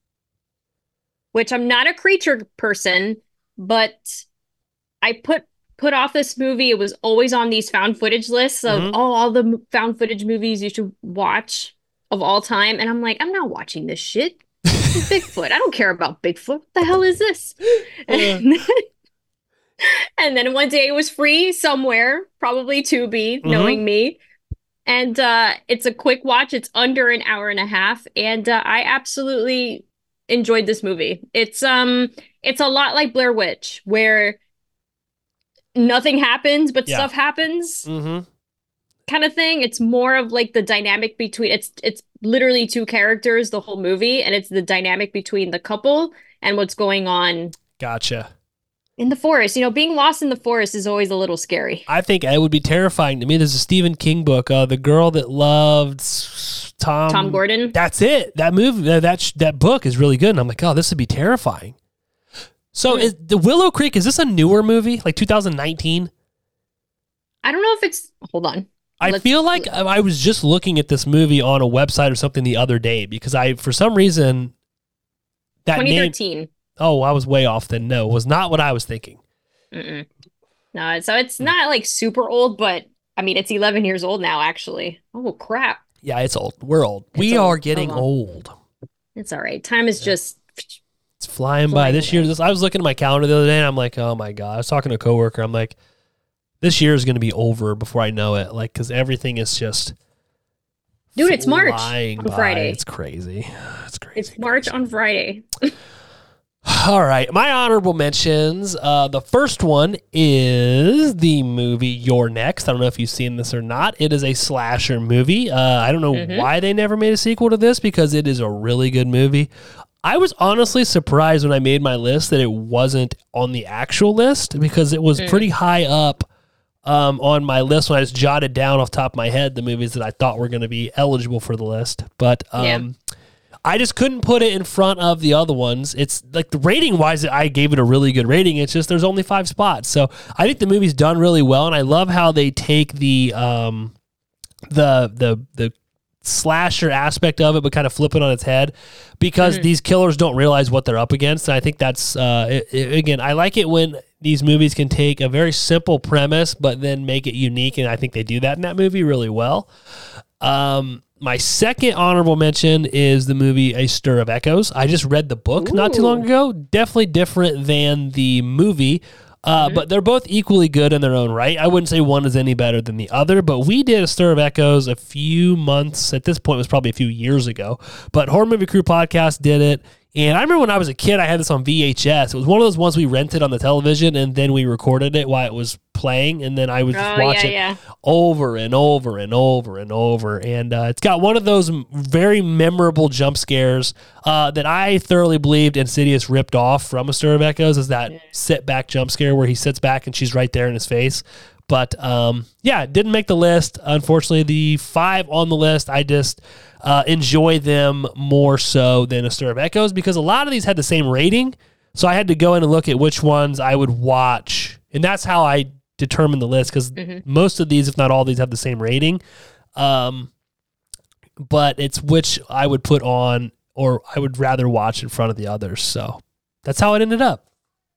which I'm not a creature person, but I put put off this movie. It was always on these found footage lists of Mhm. oh, all the m- found footage movies you should watch of all time. And I'm like, I'm not watching this shit. This is Bigfoot. I don't care about Bigfoot. What the hell is this? And then, and then one day it was free somewhere, probably Tubi, Mhm. knowing me. And uh, it's a quick watch. It's under an hour and a half. And uh, I absolutely enjoyed this movie. It's um, it's a lot like Blair Witch, where nothing happens, but Yeah. stuff happens, Mm-hmm. kind of thing. It's more of like the dynamic between it's it's literally two characters the whole movie, and it's the dynamic between the couple and what's going on Gotcha. in the forest. You know, being lost in the forest is always a little scary. I think it would be terrifying to me. There's a Stephen King book, uh, The Girl That Loved S- Tom. Tom Gordon. That's it. That movie, that that, sh- that book is really good. And I'm like, oh, this would be terrifying. So Hmm. is the Willow Creek, is this a newer movie? Like two thousand nineteen? I don't know if it's hold on. I Let's- feel like I was just looking at this movie on a website or something the other day because I, for some reason, that twenty name. thirteen. Oh, I was way off then. No, was not what I was thinking. Mm-mm. No, so it's not like super old, but I mean, it's eleven years old now, actually. Oh, crap. Yeah, it's old. We're old. It's we old. are getting Oh, well. old. It's all right. Time is just It's flying, by. Flying This away. year, this I was looking at my calendar the other day, and I'm like, oh my god. I was talking to a coworker. I'm like, this year is going to be over before I know it. Like, because everything is just Dude, it's March flying on by. Friday. It's crazy. It's crazy. it's March on Friday. All right, my honorable mentions. Uh, the first one is the movie You're Next. I don't know if you've seen this or not. It is a slasher movie. Uh, I don't know Mhm. why they never made a sequel to this because it is a really good movie. I was honestly surprised when I made my list that it wasn't on the actual list because it was Mm. pretty high up um, on my list when I just jotted down off the top of my head the movies that I thought were going to be eligible for the list. But um, Yeah. I just couldn't put it in front of the other ones. It's like the rating wise, I gave it a really good rating. It's just there's only five spots. So I think the movie's done really well. And I love how they take the um, the the the slasher aspect of it, but kind of flip it on its head because Mhm. these killers don't realize what they're up against. And I think that's, uh, it, it- again, I like it when these movies can take a very simple premise, but then make it unique. And I think they do that in that movie really well. Um, my second honorable mention is the movie A Stir of Echoes. I just read the book not too long Ooh. ago. Definitely different than the movie. Uh, Mhm. But they're both equally good in their own right. I wouldn't say one is any better than the other, but we did A Stir of Echoes a few months, at this point it was probably a few years ago, but Horror Movie Crew Podcast did it, And I remember when I was a kid, I had this on V H S. It was one of those ones we rented on the television, and then we recorded it while it was playing, and then I would just Oh, watch yeah, it yeah. over and over and over and over. And uh, it's got one of those m- very memorable jump scares uh, that I thoroughly believed Insidious ripped off from A Stir of Echoes, is that sit back jump scare where he sits back and she's right there in his face. But um, yeah, it didn't make the list. Unfortunately, the five on the list, I just uh, enjoy them more so than A Stir of Echoes because a lot of these had the same rating. So I had to go in and look at which ones I would watch. And that's how I determined the list because Mm-hmm. most of these, if not all of these, have the same rating. Um, but it's which I would put on or I would rather watch in front of the others. So that's how it ended up.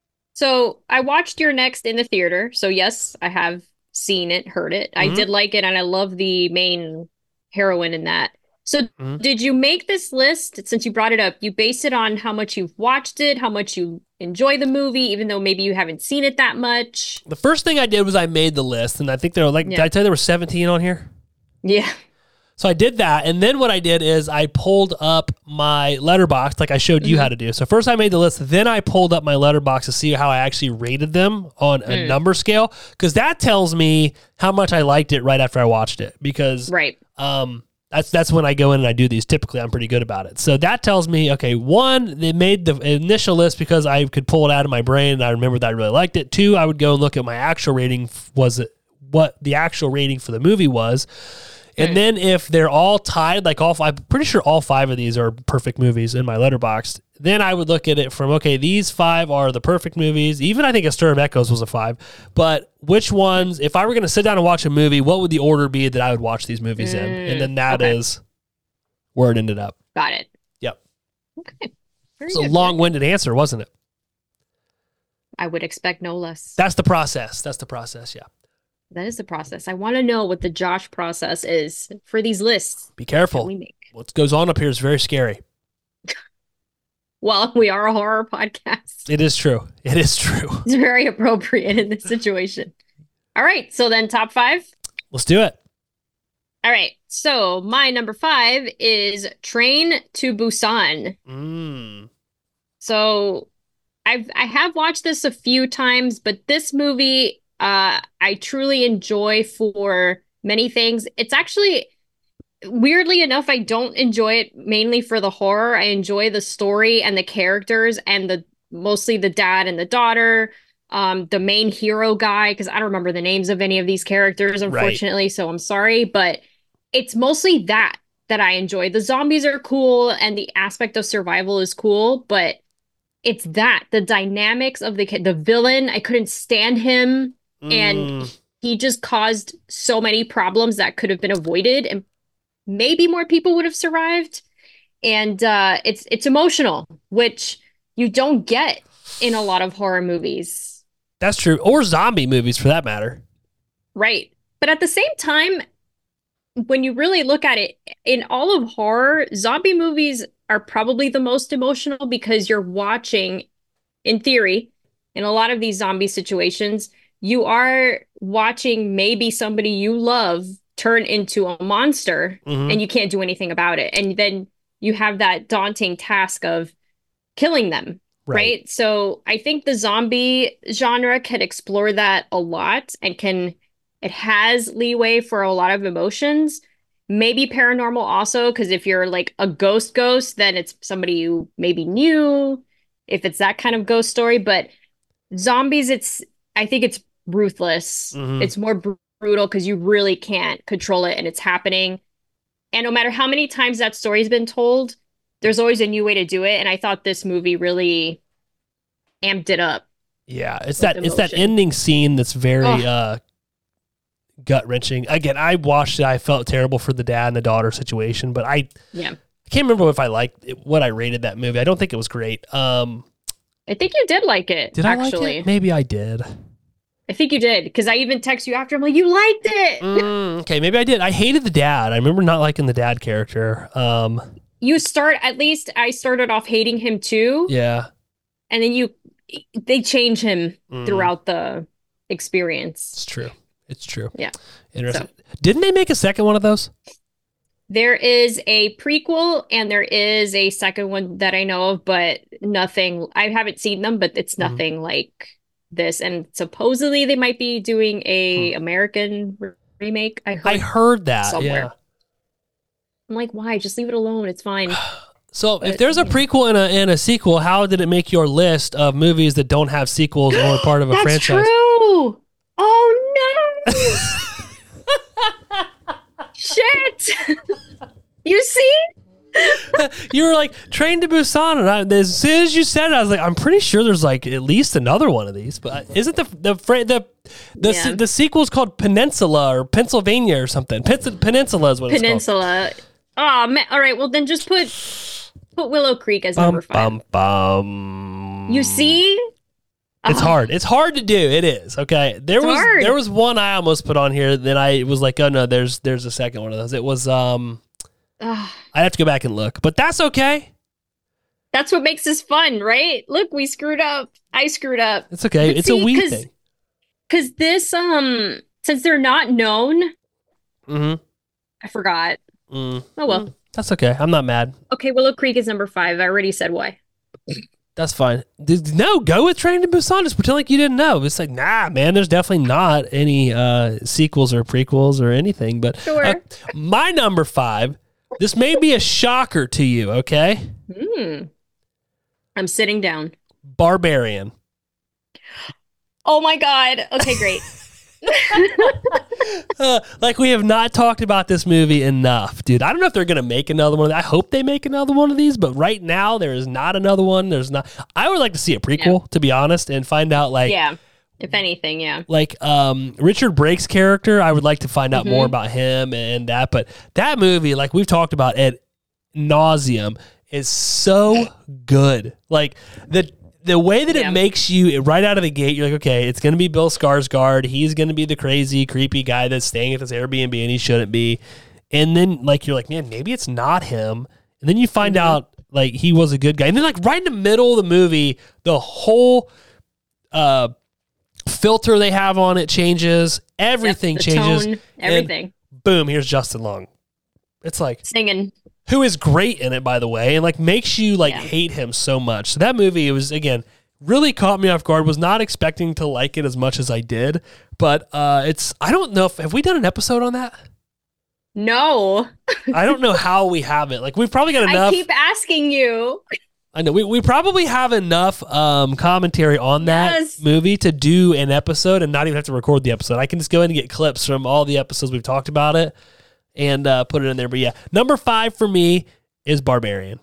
So I watched your next in the theater. So yes, I have seen it, heard it. I Mhm. did like it, and I love the main heroine in that. So Mhm. did you make this list, since you brought it up, you base it on how much you've watched it, how much you enjoy the movie, even though maybe you haven't seen it that much? The first thing I did was I made the list, and I think there were like, did Yeah. I tell you there were seventeen on here? Yeah. So I did that, and then what I did is I pulled up my letterbox, like I showed you Mhm. how to do. So first I made the list, then I pulled up my letterbox to see how I actually rated them on a Mm. number scale, because that tells me how much I liked it right after I watched it. Because Right. um, that's that's when I go in and I do these. Typically, I'm pretty good about it. So that tells me, okay, one, they made the initial list because I could pull it out of my brain and I remember that I really liked it. Two, I would go and look at my actual rating. Was it what the actual rating for the movie was? And Mm. then if they're all tied, like all five, I'm pretty sure all five of these are perfect movies in my letterbox. Then I would look at it from, okay, these five are the perfect movies. Even I think A Stir of Echoes was a five. But which ones, if I were going to sit down and watch a movie, what would the order be that I would watch these movies in? Mm, And then that okay. is where it ended up. Got it. Yep. Okay. Very It's a good. long-winded answer, wasn't it? I would expect no less. That's the process. That's the process, yeah. That is the process. I want to know what the Josh process is for these lists Be that careful. we make. What goes on up here is very scary. Well, we are a horror podcast. It is true. It is true. It's very appropriate in this situation. All right. So then top five. Let's do it. All right. So my number five is Train to Busan. Mm. So I've I have watched this a few times, but this movie uh I truly enjoy for many things. It's actually weirdly enough, I don't enjoy it mainly for the horror. I enjoy the story and the characters and the mostly the dad and the daughter, um, the main hero guy, because I don't remember the names of any of these characters, unfortunately, so I'm sorry, but it's mostly that that I enjoy. The zombies are cool and the aspect of survival is cool, but it's that the dynamics of the ki- the villain, I couldn't stand him, and Mm. he just caused so many problems that could have been avoided, and maybe more people would have survived. And uh, it's it's emotional, which you don't get in a lot of horror movies, That's true. Or zombie movies for that matter. right? But at the same time, when you really look at it, in all of horror, zombie movies are probably the most emotional because you're watching, in theory, in a lot of these zombie situations, you are watching maybe somebody you love turn into a monster, Mhm. and you can't do anything about it. And then you have that daunting task of killing them, right? So I think the zombie genre can explore that a lot and can, it has leeway for a lot of emotions. Maybe paranormal also, because if you're like a ghost ghost, then it's somebody you maybe knew, if it's that kind of ghost story. But zombies, it's, I think it's ruthless. Mhm. It's more br- brutal because you really can't control it and it's happening. And no matter how many times that story's been told, there's always a new way to do it. And I thought this movie really amped it up. Yeah, it's With that it's that emotion. ending scene that's very Ugh. uh, gut wrenching. Again, I watched it. I felt terrible for the dad and the daughter situation, but I Yeah. I can't remember if I liked it, what I rated that movie. I don't think it was great. Um, I think you did like it, did I actually. like it? Maybe I did. I think you did, because I even text you after. I'm like, you liked it. Mm, okay, maybe I did. I hated the dad. I remember not liking the dad character. Um, You start, at least I started off hating him too. yeah. And then you, they change him Mm, throughout the experience. It's true. It's true. Yeah. Interesting. Didn't they make a second one of those? There is a prequel and there is a second one that I know of, but nothing. I haven't seen them, but it's Mhm. nothing like this. And supposedly they might be doing Hmm. a American re- remake. I I heard heard that. Yeah. somewhere. I'm like, why? Just leave it alone. It's fine. So if But there's a yeah. prequel and a, and a sequel, how did it make your list of movies that don't have sequels or are part of a That's franchise? true. Oh no. Shit. You see? You were like Train to Busan, and I, as soon as you said it, I was like, I'm pretty sure there's like at least another one of these. But isn't the the fra- the the, Yeah. the sequel is called Peninsula or Pennsylvania or something? Pen- Peninsula is what it's Peninsula. Oh man. All right. Well, then just put put Willow Creek as called. number Bum five. bum bum. You see? It's Oh, hard. It's hard to do. It is. Okay. There It's was hard. there was one I almost put on here. Then I was like, oh no, there's there's a second one of those. It was um. ugh. I'd have to go back and look, but that's okay. That's what makes this fun, right? Look, we screwed up. I screwed up. It's okay. But It's see, a we 'cause- thing. Because this, um, since they're not known, Mm-hmm. I forgot. Mm. Oh well. That's okay. I'm not mad. Okay, Willow Creek is number five. I already said why. That's fine. D- No, go with Train to Busan. Just pretend like you didn't know. It's like, nah, man, there's definitely not any uh, sequels or prequels or anything. But Sure. uh, my number five, this may be a shocker to you, okay? Hmm. I'm sitting down. Barbarian. Oh my God. Okay, great. Uh, like, we have not talked about this movie enough, dude. I don't know if they're going to make another one. I hope they make another one of these, but right now, there is not another one. There's not. I would like to see a prequel, to be honest, and find out, like, Yeah. If anything, yeah. like um Richard Brake's character. I would like to find out Mhm. more about him and that. But that movie, like we've talked about at nauseum, is so good. Like the the way that Yeah. it makes you right out of the gate, you're like, okay, it's gonna be Bill Skarsgård. He's gonna be the crazy, creepy guy that's staying at this Airbnb and he shouldn't be. And then like you're like, man, maybe it's not him. And then you find Mhm. out like he was a good guy. And then like right in the middle of the movie, the whole uh filter they have on it changes. Everything Yep, the changes. tone, and everything. boom, here's Justin Long. It's like, Singing. who is great in it, by the way, and like makes you like Yeah. hate him so much. So that movie, it was again really caught me off guard. Was not expecting to like it as much as I did, but uh, it's I don't know if have we done an episode on that. No. I don't know how we haven't. Like we've probably got I enough. keep asking you. I know we, we probably have enough um, commentary on that Yes. movie to do an episode and not even have to record the episode. I can just go in and get clips from all the episodes we've talked about it and uh, put it in there. But yeah, number five for me is Barbarian.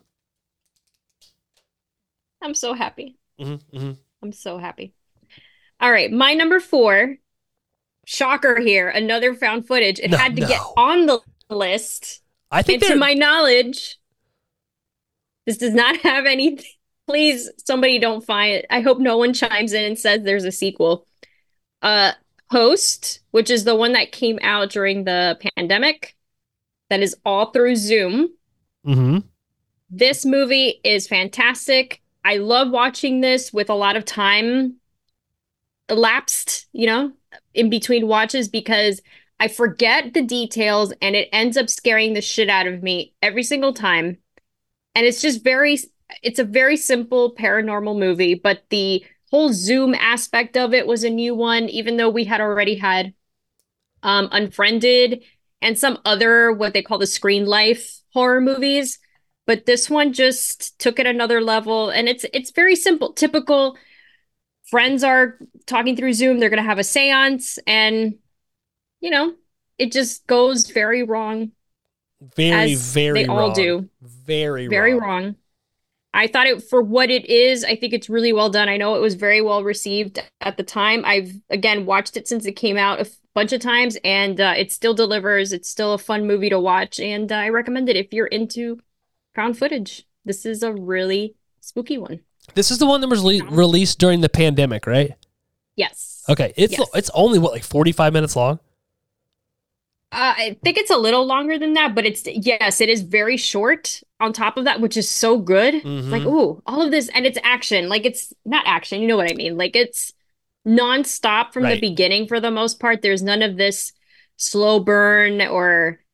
I'm so happy. Mm-hmm, mm-hmm. I'm so happy. All right, my number four. Shocker here. Another found footage. It No, had to no. get on the list. I think And to they're my knowledge, this does not have any. Please, somebody don't find it. I hope no one chimes in and says there's a sequel. Uh, Host, which is the one that came out during the pandemic, that is all through Zoom. mm-hmm. This movie is fantastic. I love watching this with a lot of time elapsed, you know, in between watches because I forget the details and it ends up scaring the shit out of me every single time. And it's just very, it's a very simple paranormal movie, but the whole Zoom aspect of it was a new one, even though we had already had um, Unfriended and some other, what they call the screen life horror movies. But this one just took it another level. And it's it's very simple, typical. Friends are talking through Zoom. They're going to have a seance. And, you know, it just goes very wrong. Very, As very they all wrong. do. Very, Very wrong. wrong. I thought it for what it is, I think it's really well done. I know it was very well received at the time. I've again watched it since it came out a f- bunch of times and uh, it still delivers. It's still a fun movie to watch and uh, I recommend it if you're into found footage. This is a really spooky one. This is the one that was le- released during the pandemic, right? Yes. Okay, it's Yes. it's only what like forty-five minutes long. Uh, I think it's a little longer than that, but it's yes, it is very short on top of that, which is so good. It's like, Mhm. ooh, all of this and it's action. Like it's not action, you know what I mean? Like it's nonstop from Right. the beginning for the most part. There's none of this slow burn or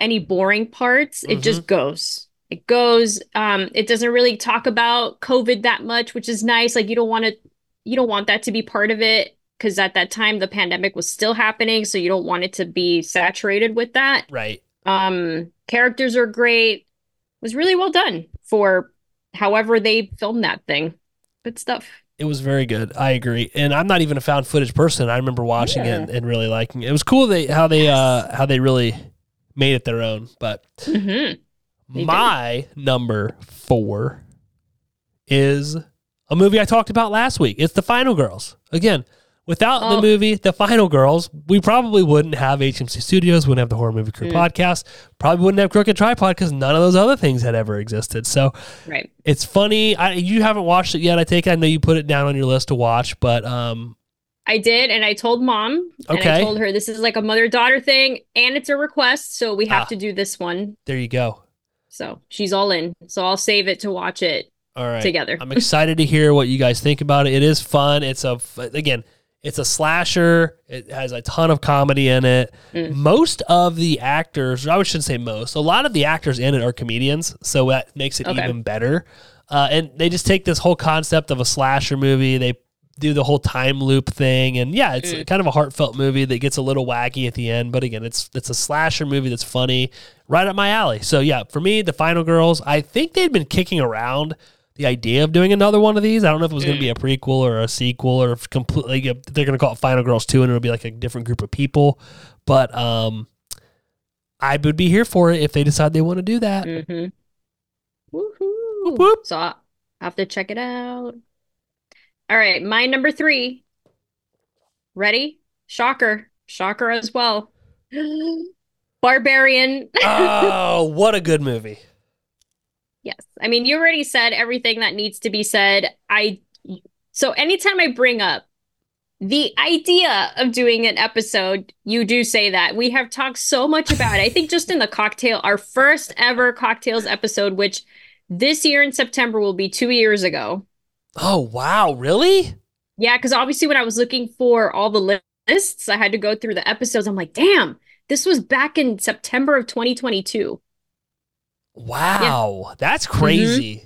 any boring parts. It Mhm. just goes. It goes. Um, it doesn't really talk about COVID that much, which is nice. Like you don't want to, you don't want that to be part of it because at that time the pandemic was still happening, so you don't want it to be saturated with that. Right. Um, characters are great. It was really well done for however they filmed that thing. Good stuff. It was very good. I agree. And I'm not even a found footage person. I remember watching Yeah. it and, and really liking it. It was cool they how they uh how they really made it their own. But Mm-hmm. They my number four is a movie I talked about last week. It's The Final Girls. Again, without Oh. the movie The Final Girls, we probably wouldn't have H M C Studios, wouldn't have the Horror Movie Crew Mm. podcast, probably wouldn't have Crooked Tripod because none of those other things had ever existed. So Right. it's funny. I, you haven't watched it yet. I take. I know you put it down on your list to watch, but um, I did, and I told mom, and Okay. I told her this is like a mother-daughter thing, and it's a request, so we have Ah. to do this one. there you go. So she's all in. So I'll save it to watch it All right, together. I'm excited to hear what you guys think about it. It is fun. It's a again, it's a slasher. It has a ton of comedy in it. Mm. Most of the actors, I shouldn't say most, a lot of the actors in it are comedians, so that makes it Okay. even better. Uh, and they just take this whole concept of a slasher movie. They do the whole time loop thing, and yeah, it's Mm. kind of a heartfelt movie that gets a little wacky at the end. But again, it's it's a slasher movie that's funny, right up my alley. So yeah, for me, The Final Girls, I think they'd been kicking around the idea of doing another one of these. I don't know if it was going to be a prequel or a sequel, or if completely they're going to call it Final Girls two, and it'll be like a different group of people. But um, I would be here for it if they decide they want to do that. Mm-hmm. Whoop, Woohoo! whoop. So I have to check it out. All right, my number three. Ready? Shocker. Shocker as well. Barbarian. Oh, what a good movie! Yes. I mean, you already said everything that needs to be said. I so anytime I bring up the idea of doing an episode, you do say that. We have talked so much about it. I think just in the cocktail, our first ever cocktails episode, which this year in September will be two years ago. Oh wow, really? Yeah, because obviously when I was looking for all the lists, I had to go through the episodes. I'm like, damn, this was back in September of twenty twenty-two. Wow, that's crazy.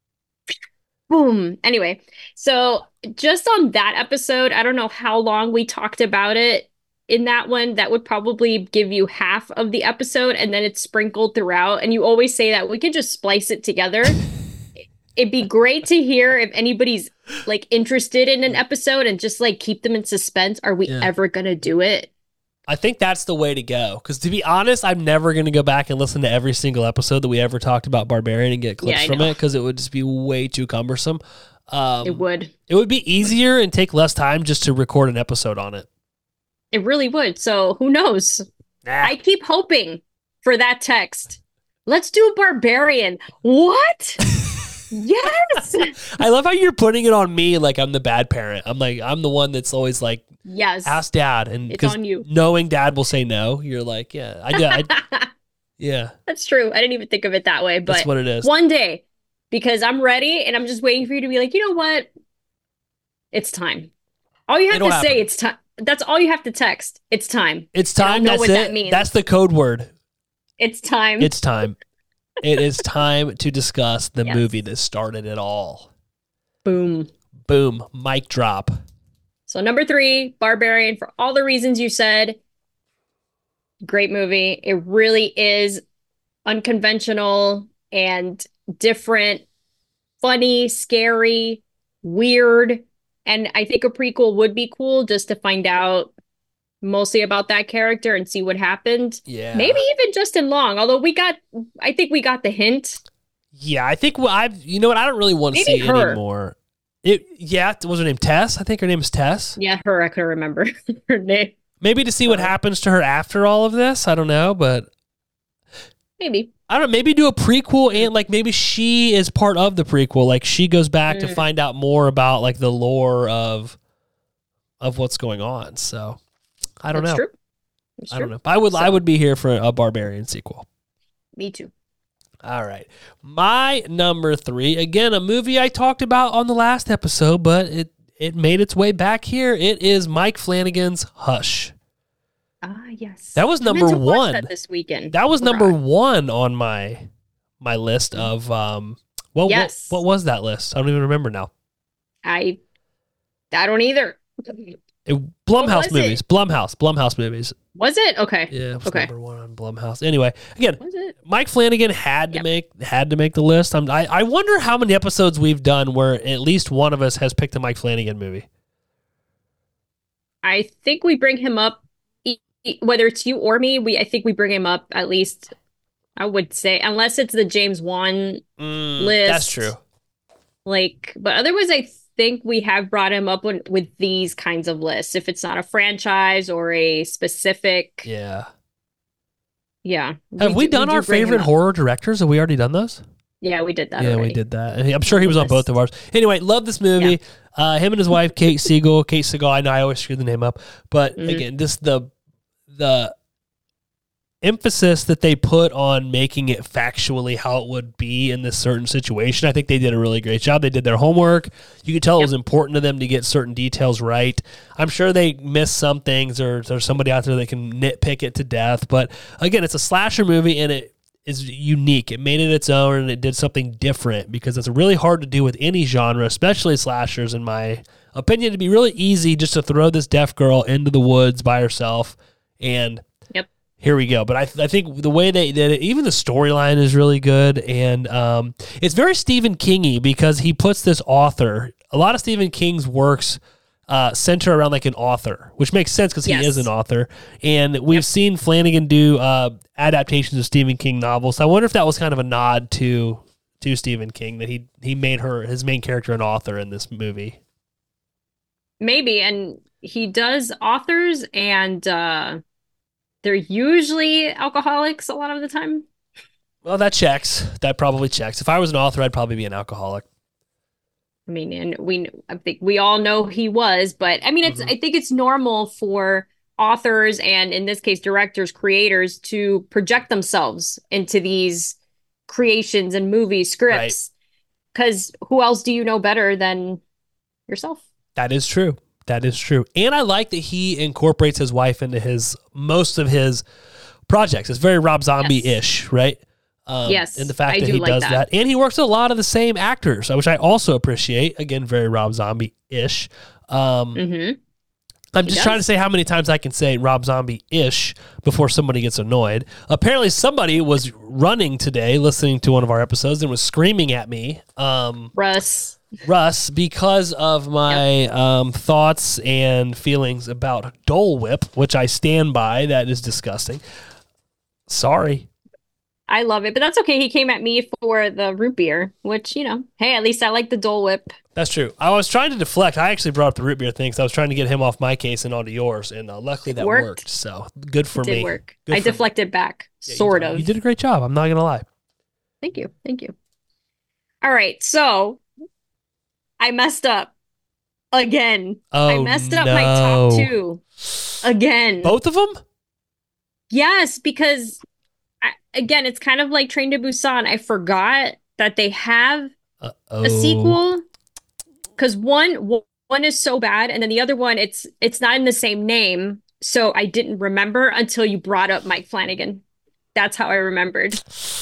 Boom. Anyway, so just on that episode, I don't know how long we talked about it in that one. That would probably give you half of the episode, and then it's sprinkled throughout. And you always say that we could just splice it together. It'd be great to hear if anybody's like interested in an episode and just like keep them in suspense. Are we Yeah. ever gonna do it? I think that's the way to go. Because to be honest, I'm never going to go back and listen to every single episode that we ever talked about Barbarian and get clips Yeah, I from know. it, because it would just be way too cumbersome. Um, It would. It would be easier and take less time just to record an episode on it. It really would. So who knows? Nah. I keep hoping for that text. Let's do Barbarian. What? Yes. I love how you're putting it on me like I'm the bad parent. I'm like, I'm the one that's always like, Yes. ask dad. And It's 'cause on you. knowing dad will say no, you're like, yeah, I did. I, yeah, That's true. I didn't even think of it that way, that's but what it is. one day, because I'm ready and I'm just waiting for you to be like, you know what? It's time. All you have It'll to say, happen. it's time. That's all you have to text. It's time. It's I don't time. know That's what it. that means. That's the code word. It's time. It's time. It is time to discuss the Yes. movie that started it all. Boom. Boom. Mic drop. So number three, Barbarian, for all the reasons you said. Great movie. It really is unconventional and different, funny, scary, weird. And I think a prequel would be cool just to find out mostly about that character and see what happened. Yeah. Maybe even Justin Long, although we got, I think we got the hint. Yeah, I think what I've, you know what, I don't really want to Maybe see her. anymore. It, yeah, was her name Tess? I think her name is Tess. Yeah, her, I couldn't remember her name. Maybe to see what Sorry. happens to her after all of this. I don't know, but Maybe. I don't know. Maybe do a prequel and like maybe she is part of the prequel. Like she goes back to Mm. find out more about like the lore of of what's going on. So I don't That's know. True. That's I don't true. know. I would I So- would be here for a Barbarian sequel. Me too. All right. My number three, again, a movie I talked about on the last episode, but it, it made its way back here. It is Mike Flanagan's Hush. Ah, yes. That was I meant number to watch one. that this weekend. That was Forgot. number one on my my list of um. Well, Yes. what, what was that list? I don't even remember now. I I don't either. It, Blumhouse was movies. it? Blumhouse. Blumhouse movies. Was it? Okay. Yeah, it was Okay. number one on Blumhouse. Anyway, again, Was it? Mike Flanagan had to Yep. make had to make the list. I'm, I I wonder how many episodes we've done where at least one of us has picked a Mike Flanagan movie. I think we bring him up, e- e- whether it's you or me. We I think we bring him up at least. I would say, unless it's the James Wan Mm, list. That's true. Like, but otherwise, I think we have brought him up when, with these kinds of lists. If it's not a franchise or a specific, Yeah. yeah. Have we, do- done do our bring him favorite up. horror directors? Have we already done those? Yeah, we did that. Yeah, we already. did that. I'm sure he was on List. both of ours. Anyway, love this movie. Uh, him and his wife, Kate Siegel. Kate Siegel. I know I always screw the name up, but Mhm. again, just the the emphasis that they put on making it factually how it would be in this certain situation. I think they did a really great job. They did their homework. You could tell it Yep. was important to them to get certain details right. I'm sure they missed some things, or there's somebody out there that can nitpick it to death. But again, it's a slasher movie, and it is unique. It made it its own, and it did something different, because it's really hard to do with any genre, especially slashers, in my opinion. It'd be really easy just to throw this deaf girl into the woods by herself, and Yep. here we go. But I, th- I think the way they did it, even the storyline is really good, and um, it's very Stephen King-y, because he puts this author. A lot of Stephen King's works uh, center around like an author, which makes sense because he Yes. is an author. And we've seen Flanagan do uh, adaptations of Stephen King novels. So I wonder if that was kind of a nod to to Stephen King, that he he made her his main character an author in this movie. Maybe, and he does authors, and uh, they're usually alcoholics a lot of the time. Well, that checks. That probably checks. If I was an author, I'd probably be an alcoholic. I mean, and we, I think we all know he was, but I mean, it's, Mhm. I think it's normal for authors, and in this case, directors, creators, to project themselves into these creations and movies, scripts, because who else do you know better than yourself? That is true. That is true. And I like that he incorporates his wife into his most of his projects. It's very Rob Zombie-ish, right? Um, Yes, and the fact I that do he like does that. that. And he works with a lot of the same actors, which I also appreciate. Again, very Rob Zombie-ish. Um, Mm-hmm. I'm He just does. trying to say how many times I can say Rob Zombie-ish before somebody gets annoyed. Apparently, somebody was running today, listening to one of our episodes, and was screaming at me. Um, Russ. Russ, because of my um, thoughts and feelings about Dole Whip, which I stand by. That is disgusting. Sorry. I love it, but that's okay. He came at me for the root beer, which, you know, hey, at least I like the Dole Whip. That's true. I was trying to deflect. I actually brought up the root beer thing because I was trying to get him off my case and onto yours, and uh, luckily that Worked. worked. So good for It me. did work. Good I for me. deflected back, Yeah, you sort did- of. You did a great job. I'm not going to lie. Thank you. Thank you. All right. So I messed up again. Oh, I messed up no. my top two again. Both of them? Yes, because I, again, it's kind of like Train to Busan. I forgot that they have Uh-oh. a sequel, because one one is so bad, and then the other one, it's it's not in the same name. So I didn't remember until you brought up Mike Flanagan. That's how I remembered.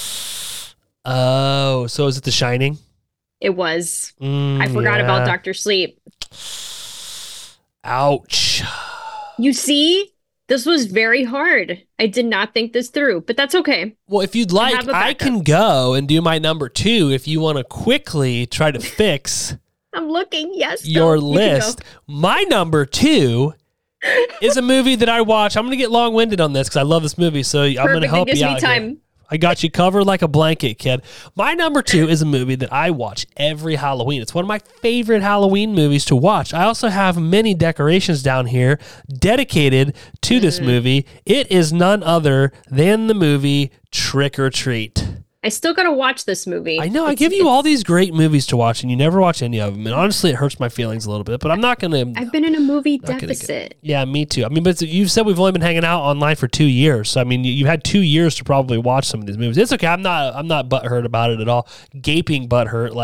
Oh, so is it The Shining? It was. Mm, I forgot yeah. about Doctor Sleep. Ouch. You see, this was very hard. I did not think this through, but that's okay. Well, if you'd like, have a I backup. can go and do my number two if you want to quickly try to fix I'm looking. Yes. go. your You can go. list. My number two is a movie that I watch. I'm going to get long winded on this because I love this movie. So I'm going to Perfect. It help gives you me out here. time. I got you covered like a blanket, kid. My number two is a movie that I watch every Halloween. It's one of my favorite Halloween movies to watch. I also have many decorations down here dedicated to this Mm. movie. It is none other than the movie Trick or Treat. I still gotta watch this movie. I know, I It's- give you it's- all these great movies to watch, and you never watch any of them. And honestly, it hurts my feelings a little bit, but I'm not going to... I've been in a movie Not gonna get- deficit. Yeah, me too. I mean, but you've said we've only been hanging out online for two years. So I mean, you- you've had two years to probably watch some of these movies. It's okay. I'm not. I'm not butthurt about it at all. Gaping butthurt, like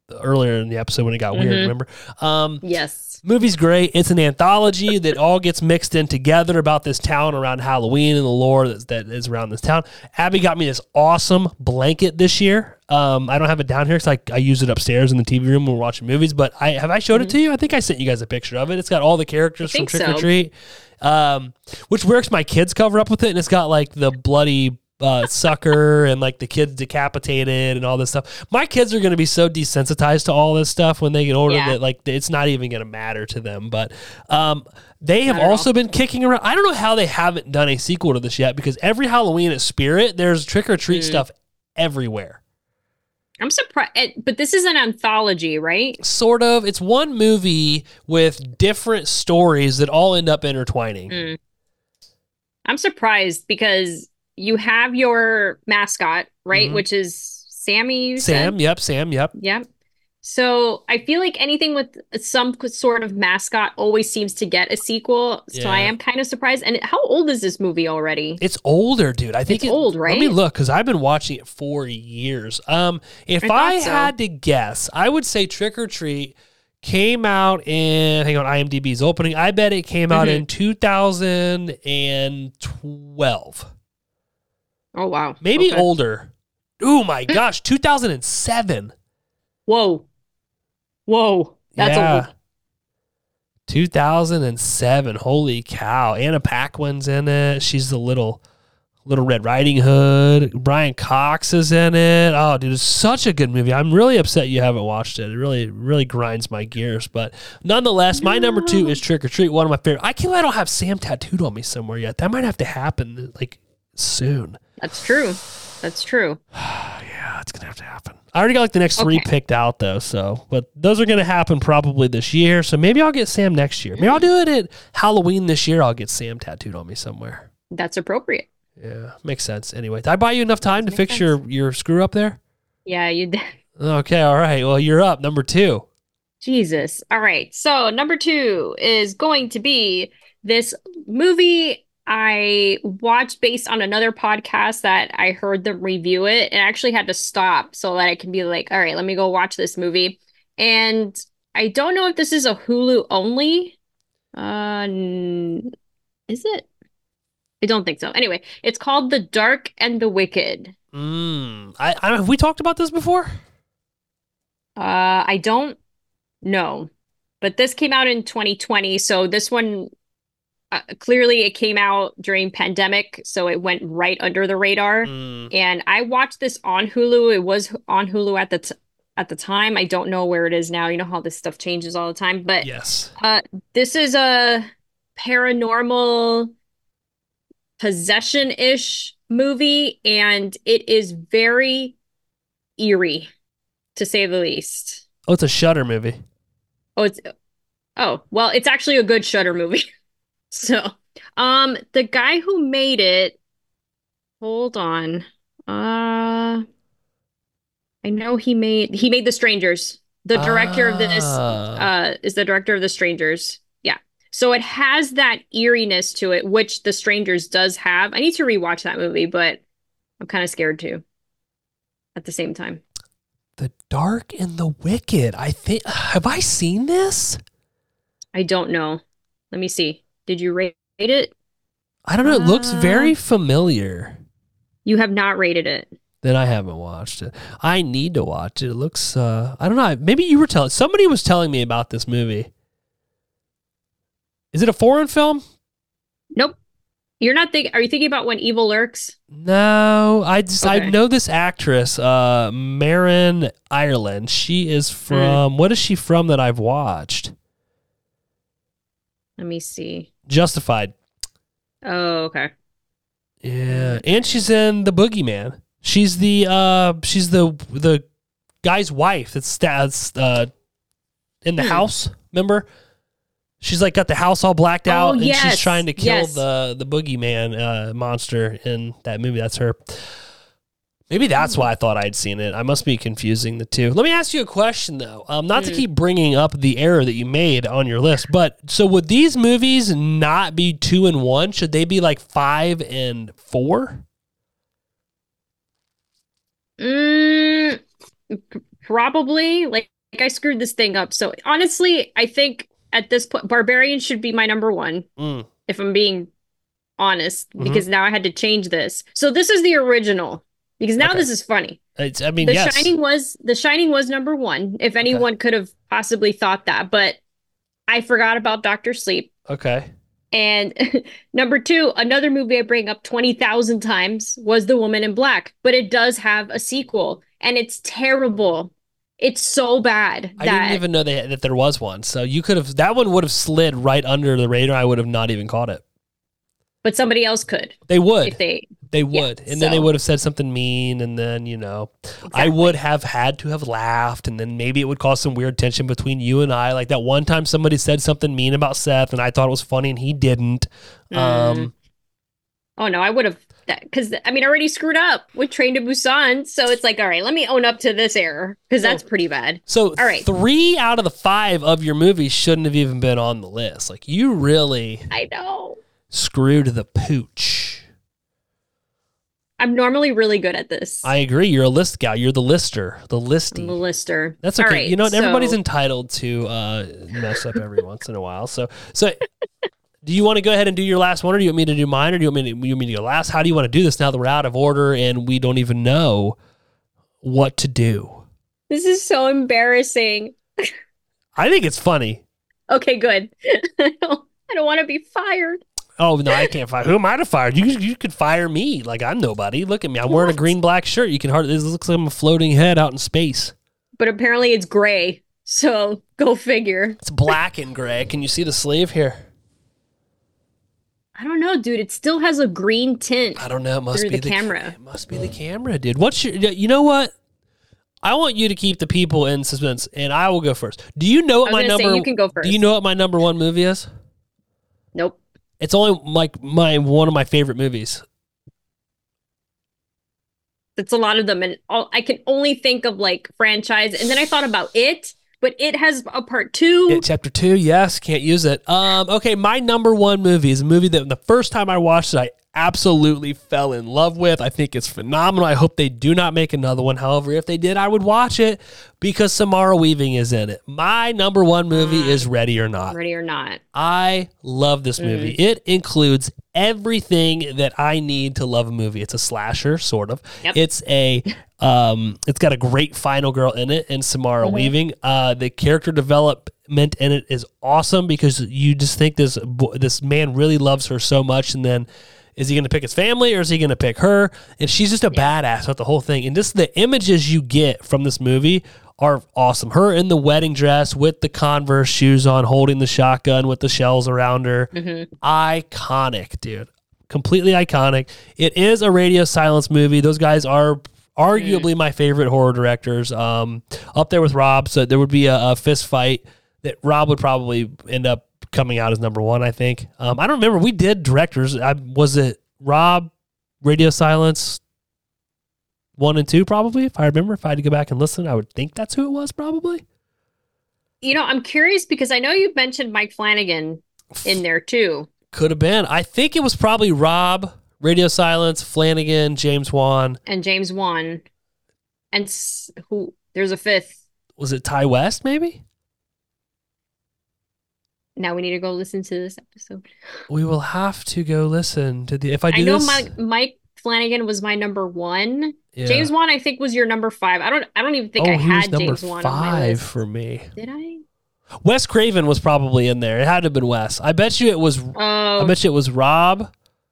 earlier in the episode when it got Mm-hmm. weird, remember? Um, Yes. movie's great. It's an anthology that all gets mixed in together about this town around Halloween and the lore that, that is around this town. Abby got me this awesome blanket this year. Um, I don't have it down here because I, I use it upstairs in the T V room when we're watching movies, but I have I showed mm-hmm. it to you? I think I sent you guys a picture of it. It's got all the characters from Trick so. or Treat, um, which works. My kids cover up with it, and it's got like the bloody uh, sucker and like the kids decapitated and all this stuff. My kids are going to be so desensitized to all this stuff when they get older yeah. that like it's not even going to matter to them. But um, they have also been kicking around. I don't know how they haven't done a sequel to this yet, because every Halloween at Spirit, there's Trick or Treat mm. stuff everywhere. I'm surprised, but this is an anthology, right? Sort of. It's one movie with different stories that all end up intertwining. Mm. I'm surprised because you have your mascot, right? Mm-hmm. Which is Sammy. You Sam, said? yep, Sam, yep. Yep. So I feel like anything with some sort of mascot always seems to get a sequel. So yeah. I am kind of surprised. And how old is this movie already? It's older, dude. I think it's it, old, right? Let me look, because I've been watching it for years. Um, if I, I so. had to guess, I would say Trick or Treat came out in, hang on, IMDb's opening. I bet it came out mm-hmm. in two thousand twelve. Oh, wow. Maybe okay. older. Oh, my gosh. two thousand seven. Whoa. Whoa. That's yeah. old. two thousand seven. Holy cow. Anna Paquin's in it. She's the little little Red Riding Hood. Brian Cox is in it. Oh, dude, it's such a good movie. I'm really upset you haven't watched it. It really, really grinds my gears. But nonetheless, my number two is Trick or Treat, one of my favorite. I can't believe I don't have Sam tattooed on me somewhere yet. That might have to happen, like, soon. That's true. That's true. Yeah, it's going to have to happen. I already got like the next three okay. picked out though, so but those are going to happen probably this year. So maybe I'll get Sam next year. Maybe I'll do it at Halloween this year. I'll get Sam tattooed on me somewhere. That's appropriate. Yeah, makes sense. Anyway, did I buy you enough time to fix sense. your your screw up there? Yeah, you did. Okay, all right. Well, you're up. Number two. Jesus. All right. So number two is going to be this movie I watched based on another podcast that I heard them review it, and I actually had to stop so that I can be like, all right, let me go watch this movie. And I don't know if this is a Hulu only. Uh, is it? I don't think so. Anyway, it's called The Dark and the Wicked. Mm, I, I have we talked about this before? Uh, I don't know, but this came out in twenty twenty, so this one. Uh, clearly it came out during pandemic, so it went right under the radar. Mm. And I watched this on Hulu. It was on Hulu at the t- at the time. I don't know where it is now. You know how this stuff changes all the time. But yes, uh, this is a paranormal possession-ish movie, and it is very eerie, to say the least. Oh, it's a Shudder movie. Oh, it's oh well, it's actually a good Shudder movie. So, um, the guy who made it, hold on. Uh, I know he made he made The Strangers. The director ah. of this uh is the director of The Strangers. Yeah. So it has that eeriness to it, which The Strangers does have. I need to rewatch that movie, but I'm kind of scared too. At the same time. The Dark and the Wicked. I think have I seen this? I don't know. Let me see. Did you rate it? I don't know. It looks uh, very familiar. You have not rated it. Then I haven't watched it. I need to watch it. It looks, uh, I don't know. Maybe you were telling, somebody was telling me about this movie. Is it a foreign film? Nope. You're not thinking, are you thinking about When Evil Lurks? No, I just, okay. I know this actress, uh, Marin Ireland. She is from, mm. what is she from that I've watched? Let me see. Justified. Oh, okay. Yeah, and she's in The Boogeyman. She's the uh, she's the the guy's wife that's that's uh, in the hmm. house. Remember? She's like got the house all blacked out, oh, and yes. she's trying to kill yes. the the Boogeyman uh, monster in that movie. That's her. Maybe that's why I thought I'd seen it. I must be confusing the two. Let me ask you a question, though. Um, not mm. to keep bringing up the error that you made on your list, but so would these movies not be two and one? Should they be like five and four? Mm, probably. Like I screwed this thing up. So honestly, I think at this point, Barbarian should be my number one, Mm. if I'm being honest, Mhm. because now I had to change this. So this is the original, because now Okay. this is funny. It's, I mean, The yes. Shining was The Shining was number one, if anyone could have possibly thought that, but I forgot about Doctor Sleep. Okay. And number two, another movie I bring up twenty thousand times was The Woman in Black, but it does have a sequel, and it's terrible. It's so bad I that didn't even know they, that there was one. So you could have, that one would have slid right under the radar. I would have not even caught it. but somebody else could They would. if they They Yeah, would. And then they so- would have said something mean. And then, you know, I Exactly. would have had to have laughed. And then maybe it would cause some weird tension between you and I. Like that one time somebody said something mean about Seth and I thought it was funny and he didn't. Mm. Um, Oh no, I would have because I mean I already screwed up with Train to Busan, so it's like all right, let me own up to this error because that's pretty bad. so All right. three out of the five of your movies shouldn't have even been on the list. Like you really I know. screwed the pooch. I'm normally really good at this. I agree. You're a list guy. You're the lister, the I'm listy. the lister. That's All okay. right, you know, what? everybody's so- entitled to uh, mess up every once in a while. So, so do you want to go ahead and do your last one, or do you want me to do mine, or do you want me to, you want me to go last? How do you want to do this now that we're out of order and we don't even know what to do? This is so embarrassing. I think it's funny. Okay, good. I don't, I don't want to be fired. Oh no, I can't fire. Who am I to fire? You you could fire me. Like I'm nobody. Look at me. I'm wearing a What? green black shirt. You can hardly. This looks like I'm a floating head out in space. But apparently it's gray, so go figure. It's black and gray. Can you see the sleeve here? I don't know, dude. It still has a green tint. I don't know. It must Through be the ca- camera. It must be the camera, dude. What's your? You know what? I want you to keep the people in suspense, and I will go first. Do you know I what was my gonna number? say you can go first. Do you know what my number one movie is? Nope. It's only like my one of my favorite movies. It's a lot of them, and all, I can only think of like franchise. And then I thought about it, but it has a part two. It, chapter two, yes, can't use it. Um, okay, my number one movie is a movie that the first time I watched it, I absolutely fell in love with. I think it's phenomenal. I hope they do not make another one. However, if they did, I would watch it because Samara Weaving is in it. My number one movie is Ready or Not. Ready or not? I love this movie. It includes everything that I need to love a movie. It's a slasher, sort of. Yep. It's a um it's got a great final girl in it and Samara Weaving. Uh the character development in it is awesome because you just think this bo- this man really loves her so much, and then is he going to pick his family or is he going to pick her? And she's just a badass with the whole thing. And just the images you get from this movie are awesome. Her in the wedding dress with the Converse shoes on, holding the shotgun with the shells around her. Iconic, dude. Completely iconic. It is a Radio Silence movie. Those guys are arguably my favorite horror directors. Um, up there with Rob. So there would be a, a fist fight that Rob would probably end up coming out as number one, I think. Um, I don't remember. We did directors. I, was it Rob, Radio Silence, one and two, probably? If I remember, if I had to go back and listen, I would think that's who it was, probably. You know, I'm curious because I know you mentioned Mike Flanagan in there too. Could have been. I think it was probably Rob, Radio Silence, Flanagan, James Wan. And James Wan. And s- who? There's a fifth. Was it Ty West, maybe? Now we need to go listen to this episode. We will have to go listen to the. If I do I know this, Mike, Mike Flanagan was my number one. yeah. James Wan, I think, was your number five. I don't. I don't even think oh, I he was had number James Wan on my five list. for me. Did I? Wes Craven was probably in there. It had to have been Wes. I bet you it was. I Oh, bet you it was Rob.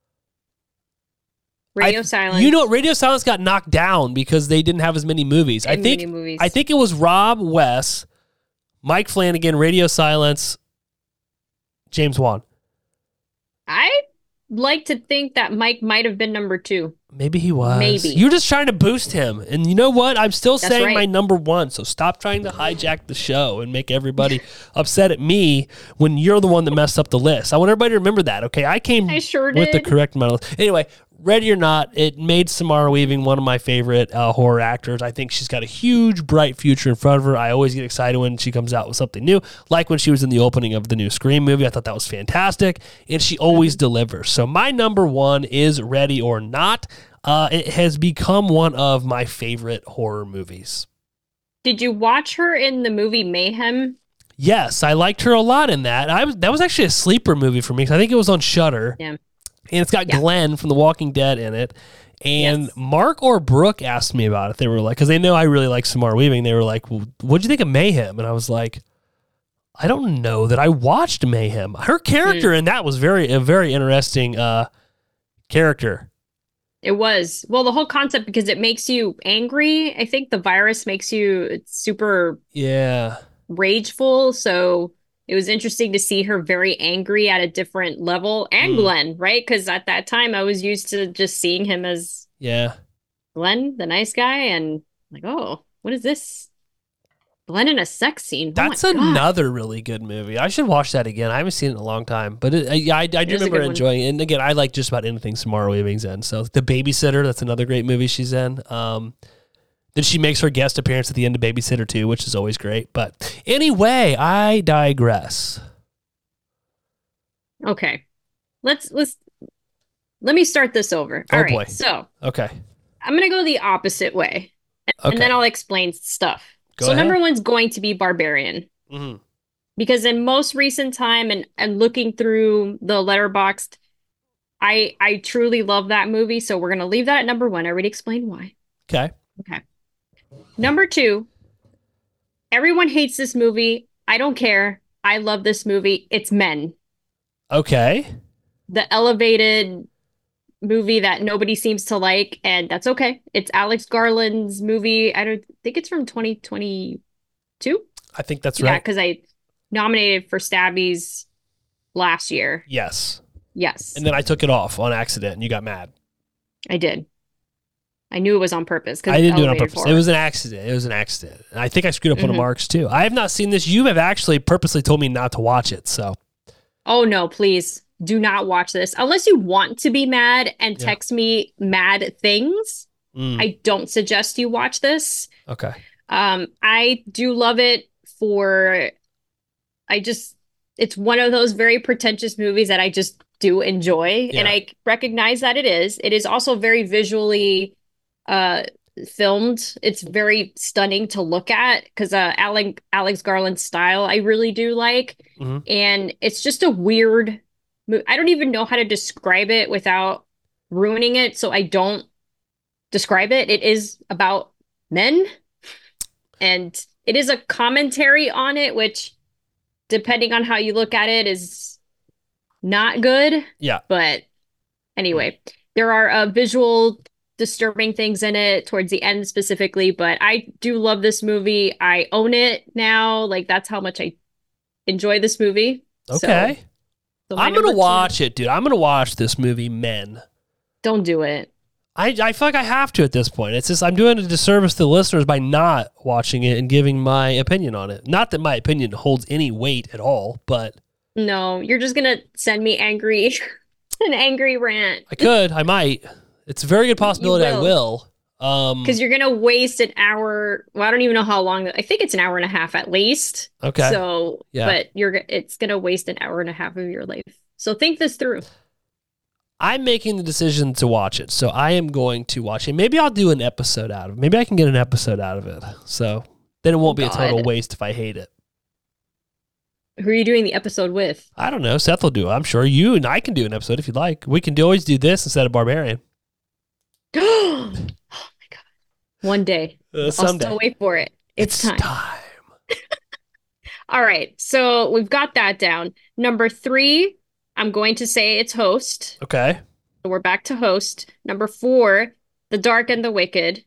Radio I- Silence. You know, Radio Silence got knocked down because they didn't have as many movies. I and think. mini movies. I think it was Rob, Wes, Mike Flanagan, Radio Silence, James Wan. I like to think that Mike might have been number two. Maybe he was. Maybe. You're just trying to boost him. And you know what? I'm still That's saying right. my number one. So stop trying to hijack the show and make everybody upset at me when you're the one that messed up the list. I want everybody to remember that, okay? I came I sure with the did. correct medal. Anyway, Ready or Not, it made Samara Weaving one of my favorite uh, horror actors. I think she's got a huge, bright future in front of her. I always get excited when she comes out with something new, like when she was in the opening of the new Scream movie. I thought that was fantastic, and she always delivers. So my number one is Ready or Not. Uh, it has become one of my favorite horror movies. Did you watch her in the movie Mayhem? Yes, I liked her a lot in that. I was that was actually a sleeper movie for me 'cause I think it was on Shudder. Yeah. And it's got Yeah. Glenn from The Walking Dead in it. And Yes. Mark or Brooke asked me about it. They were like, because they know I really like Samara Weaving. They were like, well, what'd you think of Mayhem? And I was like, I don't know that I watched Mayhem. Her character Mm. in that was very a very interesting uh, character. It was. Well, the whole concept, because it makes you angry. I think the virus makes you super Yeah. rageful. So it was interesting to see her very angry at a different level. And Mm. Glenn, right? Because at that time I was used to just seeing him as Yeah. Glenn, the nice guy, and like, oh, what is this? Glenn in a sex scene. Oh my That's God. another really good movie. I should watch that again. I haven't seen it in a long time, but it, yeah, I, I do is a remember good one. enjoying it. And again, I like just about anything Samara Weaving's in. So The Babysitter, that's another great movie she's in. Um, then she makes her guest appearance at the end of Babysitter too, which is always great. But anyway, I digress. Okay. Let's let's let me start this over. Oh, All right. boy. So Okay. I'm gonna go the opposite way. Okay. And then I'll explain stuff. Go so ahead. number one's going to be Barbarian. Mhm. Because in most recent time and, and looking through the Letterboxd, I I truly love that movie. So we're gonna leave that at number one. I already explained why. Okay. Okay. Number two, everyone hates this movie. I don't care. I love this movie. It's Men. Okay. The elevated movie that nobody seems to like, and that's okay. It's Alex Garland's movie. I don't think it's from twenty twenty-two. I think that's Yeah, right. because I nominated for Stabbies last year. Yes. Yes, And then I took it off on accident and you got mad. I did. I knew it was on purpose because I didn't do it on purpose. It was an accident. It was an accident. And I think I screwed up one of Mhm. Mark's too. I have not seen this. You have actually purposely told me not to watch it. So Oh no, please do not watch this unless you want to be mad and Yeah. text me mad things. mm, I don't suggest you watch this. okay. Um, I do love it for, I just, it's one of those very pretentious movies that I just do enjoy. Yeah. And I recognize that it is. It is also very visually uh filmed. It's very stunning to look at because uh Alec, Alex Garland's style I really do like. Mhm. And it's just a weird mo- I don't even know how to describe it without ruining it, so I don't describe it. It is about men. And it is a commentary on it, which, depending on how you look at it, is not good. Yeah. But anyway, there are uh, visual disturbing things in it towards the end specifically. But I do love this movie. I own it now. Like, that's how much I enjoy this movie. So- Okay. so my I'm number going to two- watch it, dude. I'm going to watch this movie, Men. Don't do it. I, I feel like I have to at this point. It's just I'm doing a disservice to the listeners by not watching it and giving my opinion on it. Not that my opinion holds any weight at all, but No, you're just gonna send me angry, an angry rant. I could. I might. It's a very good possibility I will. will. Um, Because you're gonna waste an hour. Well, I don't even know how long. I think it's an hour and a half at least. okay. So, Yeah. but you're it's gonna waste an hour and a half of your life. So think this through. I'm making the decision to watch it, so I am going to watch it. Maybe I'll do an episode out of it. Maybe I can get an episode out of it. So then it won't be a total God. waste if I hate it. Who are you doing the episode with? I don't know. Seth will do it. I'm sure you and I can do an episode if you'd like. We can do, always do this instead of Barbarian. Oh my God! One day, Uh, I'll someday. still wait for it. It's, time. time. All right, so we've got that down. Number three, I'm going to say it's Host. Okay. So we're back to Host. Number four, The Dark and the Wicked.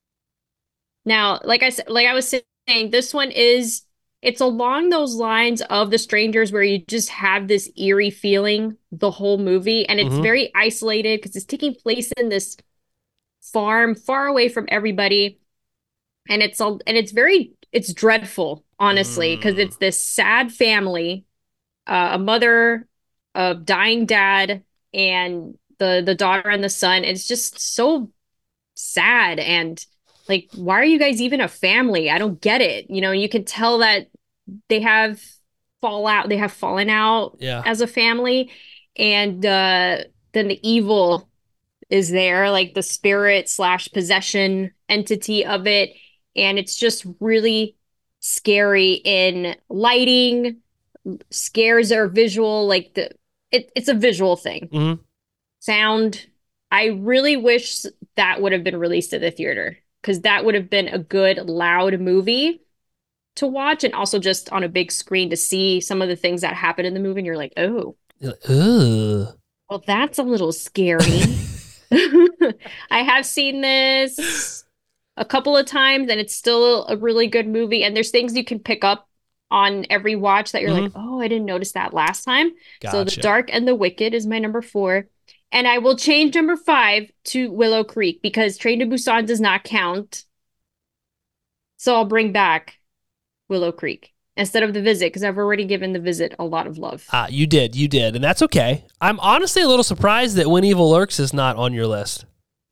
Now, like I said, like I was saying, this one is it's along those lines of The Strangers where you just have this eerie feeling the whole movie, and it's Mhm. very isolated because it's taking place in this farm far away from everybody, and it's all and it's very it's dreadful, honestly, because Mm. it's this sad family, uh, a mother, a dying dad, and the the daughter and the son. It's just so sad and like, why are you guys even a family? I don't get it. You know, you can tell that they have fallout, they have fallen out Yeah. as a family, and uh then the evil is there, like the spirit slash possession entity of it. and it's just really scary in lighting. Scares are visual, like the it, it's a visual thing. Mm-hmm. Sound. I really wish that would have been released at the theater because that would have been a good loud movie to watch, and also just on a big screen to see some of the things that happen in the movie. And you're like, oh, Ugh. well, that's a little scary. I have seen this a couple of times, and it's still a really good movie. And there's things you can pick up on every watch that you're Mhm. like, oh, I didn't notice that last time. So The Gotcha. Dark and the Wicked is my number four. And I will change number five to Willow Creek because Train to Busan does not count. So I'll bring back Willow Creek instead of The Visit because I've already given The Visit a lot of love. Ah, you did, you did, and that's okay. I'm honestly a little surprised that When Evil Lurks is not on your list.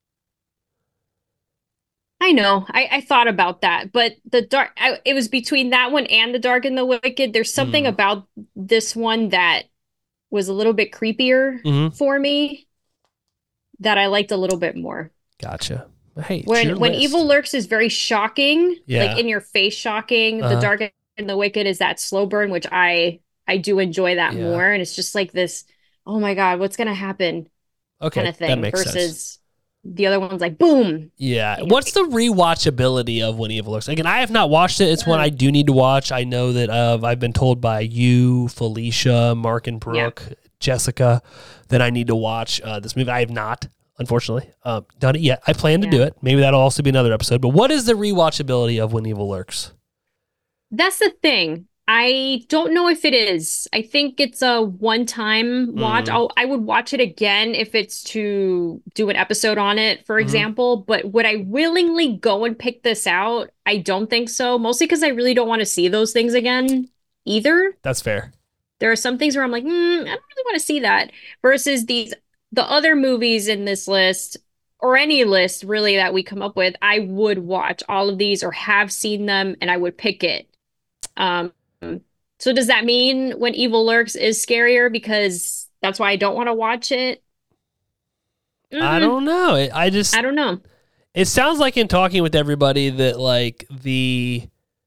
I know. I, I thought about that, but the dark, I, it was between that one and The Dark and the Wicked. There's something Mm. about this one that was a little bit creepier Mhm. for me that I liked a little bit more. Gotcha. Hey, it's When your when list. Evil Lurks is very shocking, Yeah. like in your face shocking. Uh-huh. The Dark and the Wicked is that slow burn, which I I do enjoy that Yeah. more. And it's just like this, oh my God, what's gonna happen okay, kind of that thing makes versus sense. the other one's like boom. Yeah. you know, What's the rewatchability of When Evil Lurks? Again, I have not watched it. It's one Mm. I do need to watch. I know that uh, I've been told by you, Felicia, Mark and Brooke, Jessica, that I need to watch uh, this movie. I have not, unfortunately, uh, done it yet. I plan to Yeah. do it. Maybe that'll also be another episode. But what is the rewatchability of When Evil Lurks? That's the thing. I don't know if it is. I think it's a one-time watch. Mm. I'll, I would watch it again if it's to do an episode on it, for Mhm. example. But would I willingly go and pick this out? I don't think so. Mostly because I really don't want to see those things again either. That's fair. There are some things where I'm like, mm, I don't really want to see that. Versus these, the other movies in this list, or any list really that we come up with, I would watch all of these or have seen them, and I would pick it. Um, so does that mean When Evil Lurks is scarier because that's why I don't want to watch it? I Mm, don't know. It, I just I don't know. it sounds like in talking with everybody that like the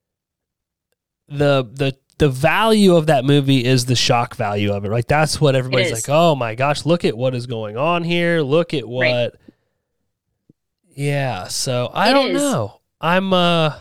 the the the value of that movie is the shock value of it. Like that's what everybody's is. like, "Oh my gosh, look at what is going on here. Look at what." Right. Yeah, so I It don't is. know. I'm uh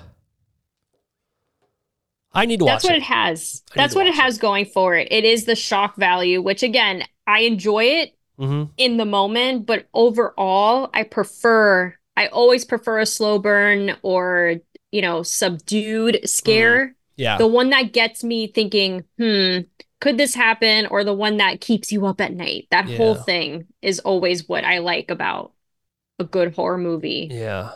I need to That's watch what it. it has. I need That's to what it watch it. has going for it. It is the shock value, which again, I enjoy it Mhm. in the moment, but overall, I prefer, I always prefer a slow burn or, you know, subdued scare. Yeah. The one that gets me thinking, hmm, could this happen? Or the one that keeps you up at night. That whole Yeah. thing is always what I like about a good horror movie. Yeah.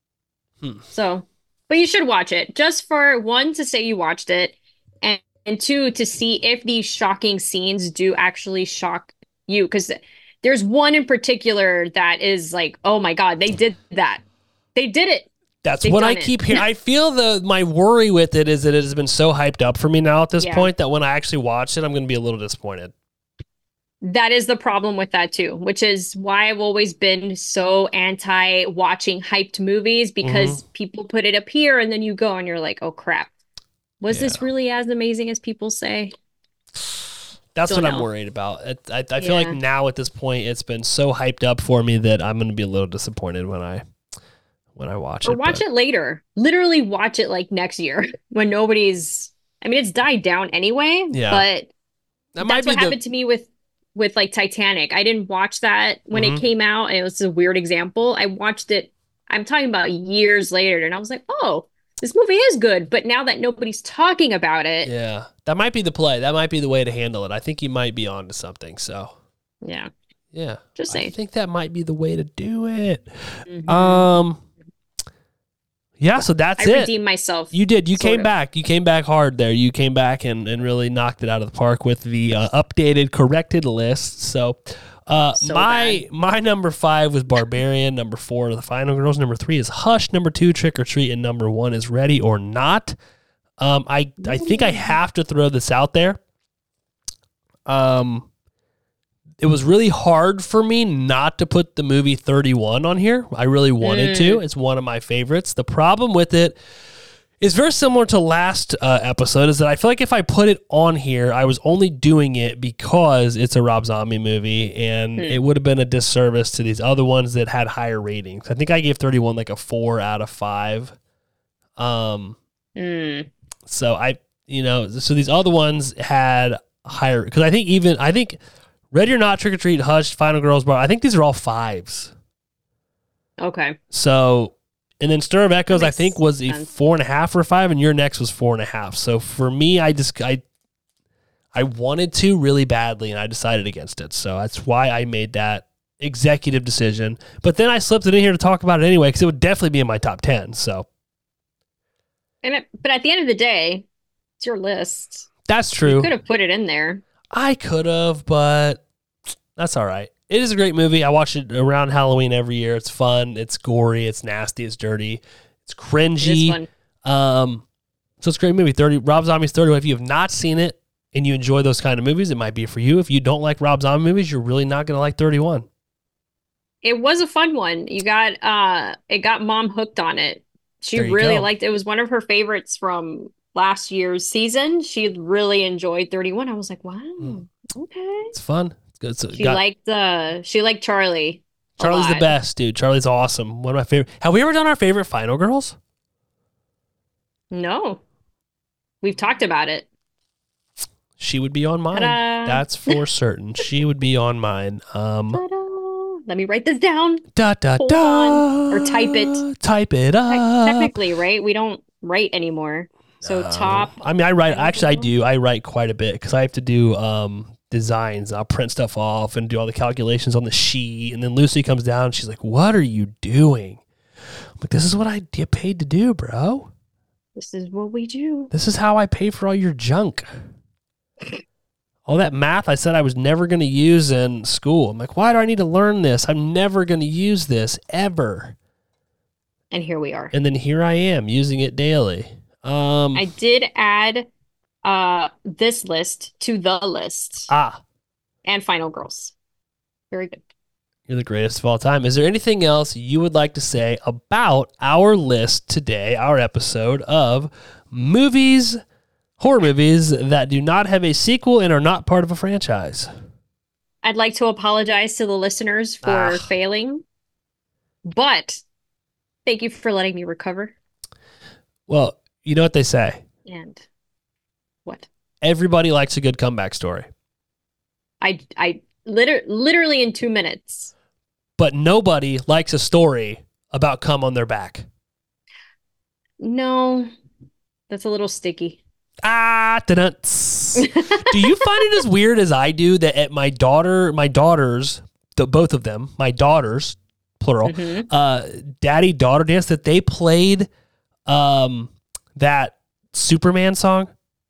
So, but you should watch it just for one, to say you watched it, and, and two, to see if these shocking scenes do actually shock you. Because there's one in particular that is like, oh my God, they did that. They did it. That's They've what I done it. keep hearing. I feel the my worry with it is that it has been so hyped up for me now at this Yeah. point that when I actually watch it, I'm going to be a little disappointed. That is the problem with that too, which is why I've always been so anti watching hyped movies because Mm-hmm. people put it up here and then you go and you're like, oh crap. Was this Yeah. really as amazing as people say? That's Don't what I'm know. worried about. It, I, I feel like Yeah. now at this point, it's been so hyped up for me that I'm going to be a little disappointed when I when I watch Or it. watch but- it later. Literally watch it like next year when nobody's, I mean, it's died down anyway, Yeah. but That might that's be what the happened to me with with like Titanic. I didn't watch that when Mhm. it came out, and it was a weird example. I watched it, I'm talking about years later, and I was like, oh, this movie is good. But now that nobody's talking about it, yeah. yeah. That might be the play. That might be the way to handle it. I think you might be onto something. So yeah, Just I saying. think that might be the way to do it. Mhm. Um, yeah. So that's I it. redeemed myself. You did. You sort came of. back. You came back hard there. You came back and, and really knocked it out of the park with the uh, updated, corrected list. So, uh, So my my number five was Barbarian. Number four are The Final Girls. Number three is Hush. Number two, Trick or Treat. And number one is Ready or Not. Um, I I think I have to throw this out there. Um, it was really hard for me not to put the movie thirty-one on here. I really wanted mm. to. It's one of my favorites. The problem with it is very similar to last uh, episode, is that I feel like if I put it on here, I was only doing it because it's a Rob Zombie movie, and mm. it would have been a disservice to these other ones that had higher ratings. I think I gave thirty-one like a four out of five. Um, mm. So I, you know, so these other ones had higher, because I think even, I think Ready or Not, Trick or Treat, Hush, Final Girls Bar, I think these are all fives. Okay. So, and then Stir of Echoes, I think, was a sense. four and a half or a five, and your next was four and a half. So for me, I just, I, I wanted to really badly, and I decided against it. So that's why I made that executive decision. But then I slipped it in here to talk about it anyway, because it would definitely be in my top ten. So. And it, but at the end of the day, it's your list. That's true. You could have put it in there. I could have, but that's all right. It is a great movie. I watch it around Halloween every year. It's fun. It's gory. It's nasty. It's dirty. It's cringy. It is fun. Um, so it's a great movie. thirty Rob Zombie's thirty-one. If you have not seen it and you enjoy those kind of movies, it might be for you. If you don't like Rob Zombie movies, you're really not going to like thirty-one. It was a fun one. You got uh, it got Mom hooked on it. She really go. liked it. It was one of her favorites from last year's season. She really enjoyed thirty-one. I was like, wow, mm. okay. It's fun. It's good. So she got, liked uh she liked Charlie. Charlie's the best, dude. Charlie's awesome. One of my favorite. Have we ever done our favorite Final Girls? No. We've talked about it. She would be on mine. Ta-da. That's for certain. She would be on mine. Um Ta-da. Let me write this down. Da da Hold da. On. Or type it. Type it up. Te- technically, right? We don't write anymore. So top. I mean, I write. Actually, I do. I write quite a bit because I have to do um, designs. I'll print stuff off and do all the calculations on the sheet. And then Lucy comes down. And she's like, "What are you doing?" I'm like, "This is what I get paid to do, bro. This is what we do. This is how I pay for all your junk." All that math I said I was never going to use in school. I'm like, why do I need to learn this? I'm never going to use this ever. And here we are. And then here I am using it daily. Um, I did add uh, this list to the list. Ah. And Final Girls. Very good. You're the greatest of all time. Is there anything else you would like to say about our list today, our episode of movies, horror movies that do not have a sequel and are not part of a franchise? I'd like to apologize to the listeners for ah. failing, but thank you for letting me recover. Well, you know what they say. And what? Everybody likes a good comeback story. I, I liter- literally in two minutes. But nobody likes a story about come on their back. No, that's a little sticky. Ah, do you find it as weird as I do that at my daughter, my daughters, the both of them, my daughters, plural, mm-hmm. uh, daddy daughter dance, that they played um, that Superman song?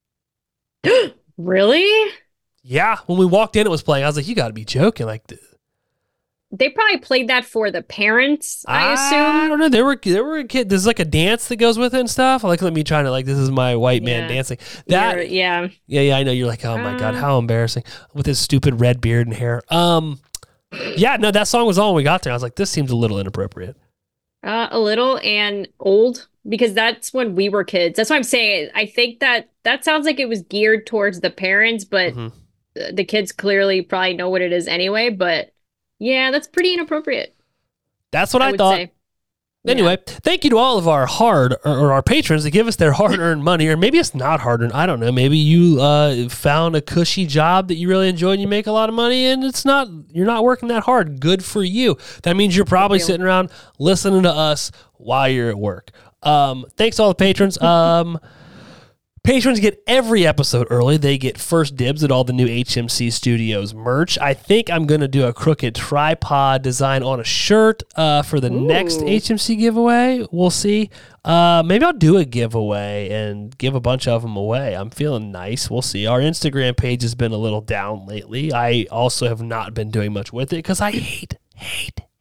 Really? Yeah. When we walked in, it was playing. I was like, you got to be joking. Like, they probably played that for the parents, I assume. I don't know. There were there were a kid. There's like a dance that goes with it and stuff. Like, let me trying to like, this is my white man yeah. dancing. That You're, yeah, yeah, yeah. I know. You're like, oh my uh, god, how embarrassing with his stupid red beard and hair. Um, yeah, no, that song was on when we got there. I was like, this seems a little inappropriate. Uh, a little and old because that's when we were kids. That's what I'm saying. I think that that sounds like it was geared towards the parents, but mm-hmm. the kids clearly probably know what it is anyway. But yeah, that's pretty inappropriate. That's what I, I thought. Say. Anyway, yeah. Thank you to all of our hard or, or our patrons that give us their hard-earned money, or maybe it's not hard-earned. I don't know. Maybe you uh, found a cushy job that you really enjoy and you make a lot of money, and it's not you're not working that hard. Good for you. That means you're probably sitting around listening to us while you're at work. Um, thanks to all the patrons. Um, Patrons get every episode early. They get first dibs at all the new H M C Studios merch. I think I'm going to do a crooked tripod design on a shirt uh, for the Ooh. next H M C giveaway. We'll see. Uh, maybe I'll do a giveaway and give a bunch of them away. I'm feeling nice. We'll see. Our Instagram page has been a little down lately. I also have not been doing much with it because I hate, hate,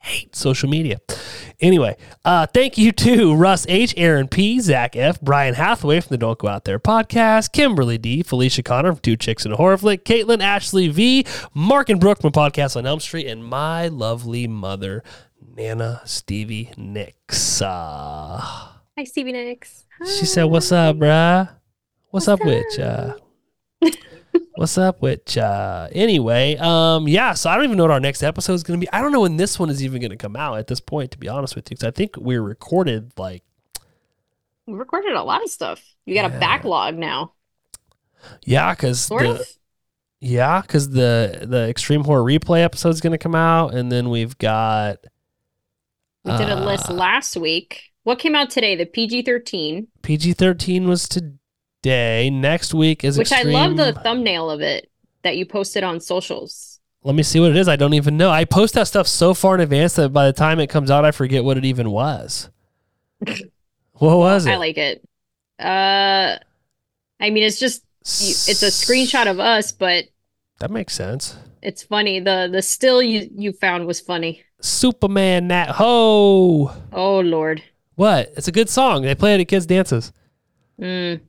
hate social media. Anyway, uh, thank you to Russ H, Aaron P, Zach F, Brian Hathaway from the Don't Go Out There podcast, Kimberly D, Felicia Connor from Two Chicks and a Horror Flick, Caitlin Ashley V, Mark and Brooke from Podcast on Elm Street, and my lovely mother, Nana Stevie Nicks. Uh, Hi, Stevie Nicks. she said, "What's up, bruh? What's, What's up, up with ya? What's up with ya?" Anyway, um, yeah, so I don't even know what our next episode is going to be. I don't know when this one is even going to come out at this point, to be honest with you, because I think we're recorded like... We recorded a lot of stuff. You got yeah. a backlog now. Yeah, because... Sort the, of? Yeah, because the, the Extreme Horror Replay episode is going to come out, and then we've got... We did a uh, list last week. What came out today? The P G thirteen. P G thirteen was today. Next week is Which Extreme... I love the thumbnail of it that you posted on socials. Let me see what it is. I don't even know. I post that stuff so far in advance that by the time it comes out, I forget what it even was. What was it? I like it. Uh, I mean, it's just, it's a screenshot of us, but... That makes sense. It's funny. The the still you, you found was funny. Superman Nat Ho. Oh, Lord. What? It's a good song. They play it at kids' dances. Mm.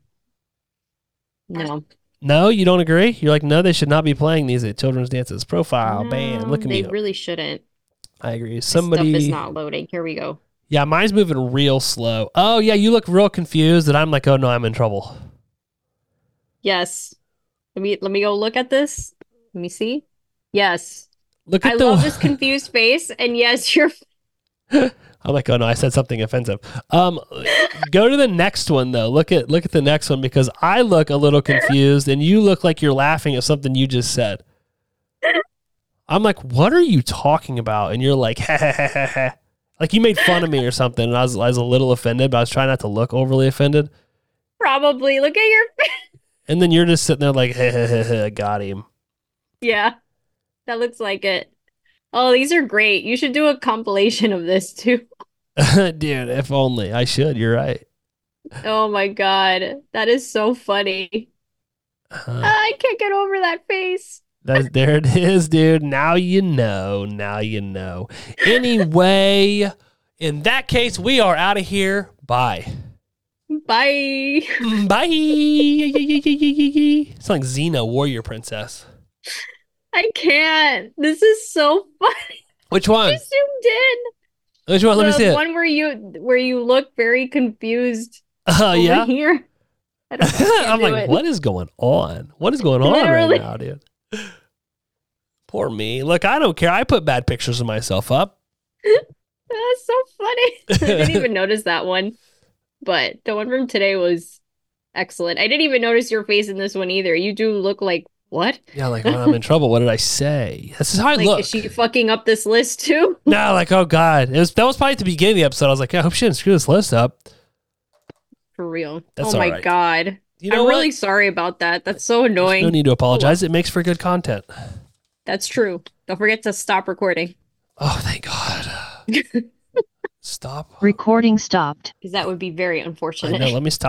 No. No, you don't agree? You're like, no, they should not be playing these at children's dances. Profile, no, bam, look at they me. They really shouldn't. I agree. Somebody... This stuff is not loading. Here we go. Yeah, mine's moving real slow. Oh, yeah, you look real confused, and I'm like, oh, no, I'm in trouble. Yes. Let me let me go look at this. Let me see. Yes. Look at I the... love this confused face, and yes, you're... I'm like, oh no, I said something offensive. Um, go to the next one though. Look at look at the next one because I look a little confused and you look like you're laughing at something you just said. I'm like, what are you talking about? And you're like, ha, ha, ha, ha, ha. Like you made fun of me or something. And I was I was a little offended, but I was trying not to look overly offended. Probably. Look at your face. And then you're just sitting there like, ha, ha, ha, ha, got him. Yeah, that looks like it. Oh, these are great. You should do a compilation of this too. Dude, if only. I should. You're right. Oh my God. That is so funny. Uh, I can't get over that face. That, there it is, dude. Now you know. Now you know. Anyway, in that case, we are out of here. Bye. Bye. Bye. It's like Xena, Warrior Princess. I can't. This is so funny. Which one? You zoomed in. Which one? Let the me see it. One where you where you look very confused. Oh uh, yeah. Here. I don't know I'm like, it. What is going on? What is going on Literally. right now, dude? Poor me. Look, I don't care. I put bad pictures of myself up. That's so funny. I didn't even notice that one, but the one from today was excellent. I didn't even notice your face in this one either. You do look like. What? Yeah, like when I'm in trouble, what did I say? This is how I like, look. Is she fucking up this list too? No, like, oh God. It was, that was probably at the beginning of the episode. I was like, I hope she didn't screw this list up. For real. That's oh my right. God. You know I'm what? really sorry about that. That's so annoying. There's no need to apologize. Oh, well. It makes for good content. That's true. Don't forget to stop recording. Oh, thank God. Stop. Recording stopped. Because that would be very unfortunate. I know, let me stop.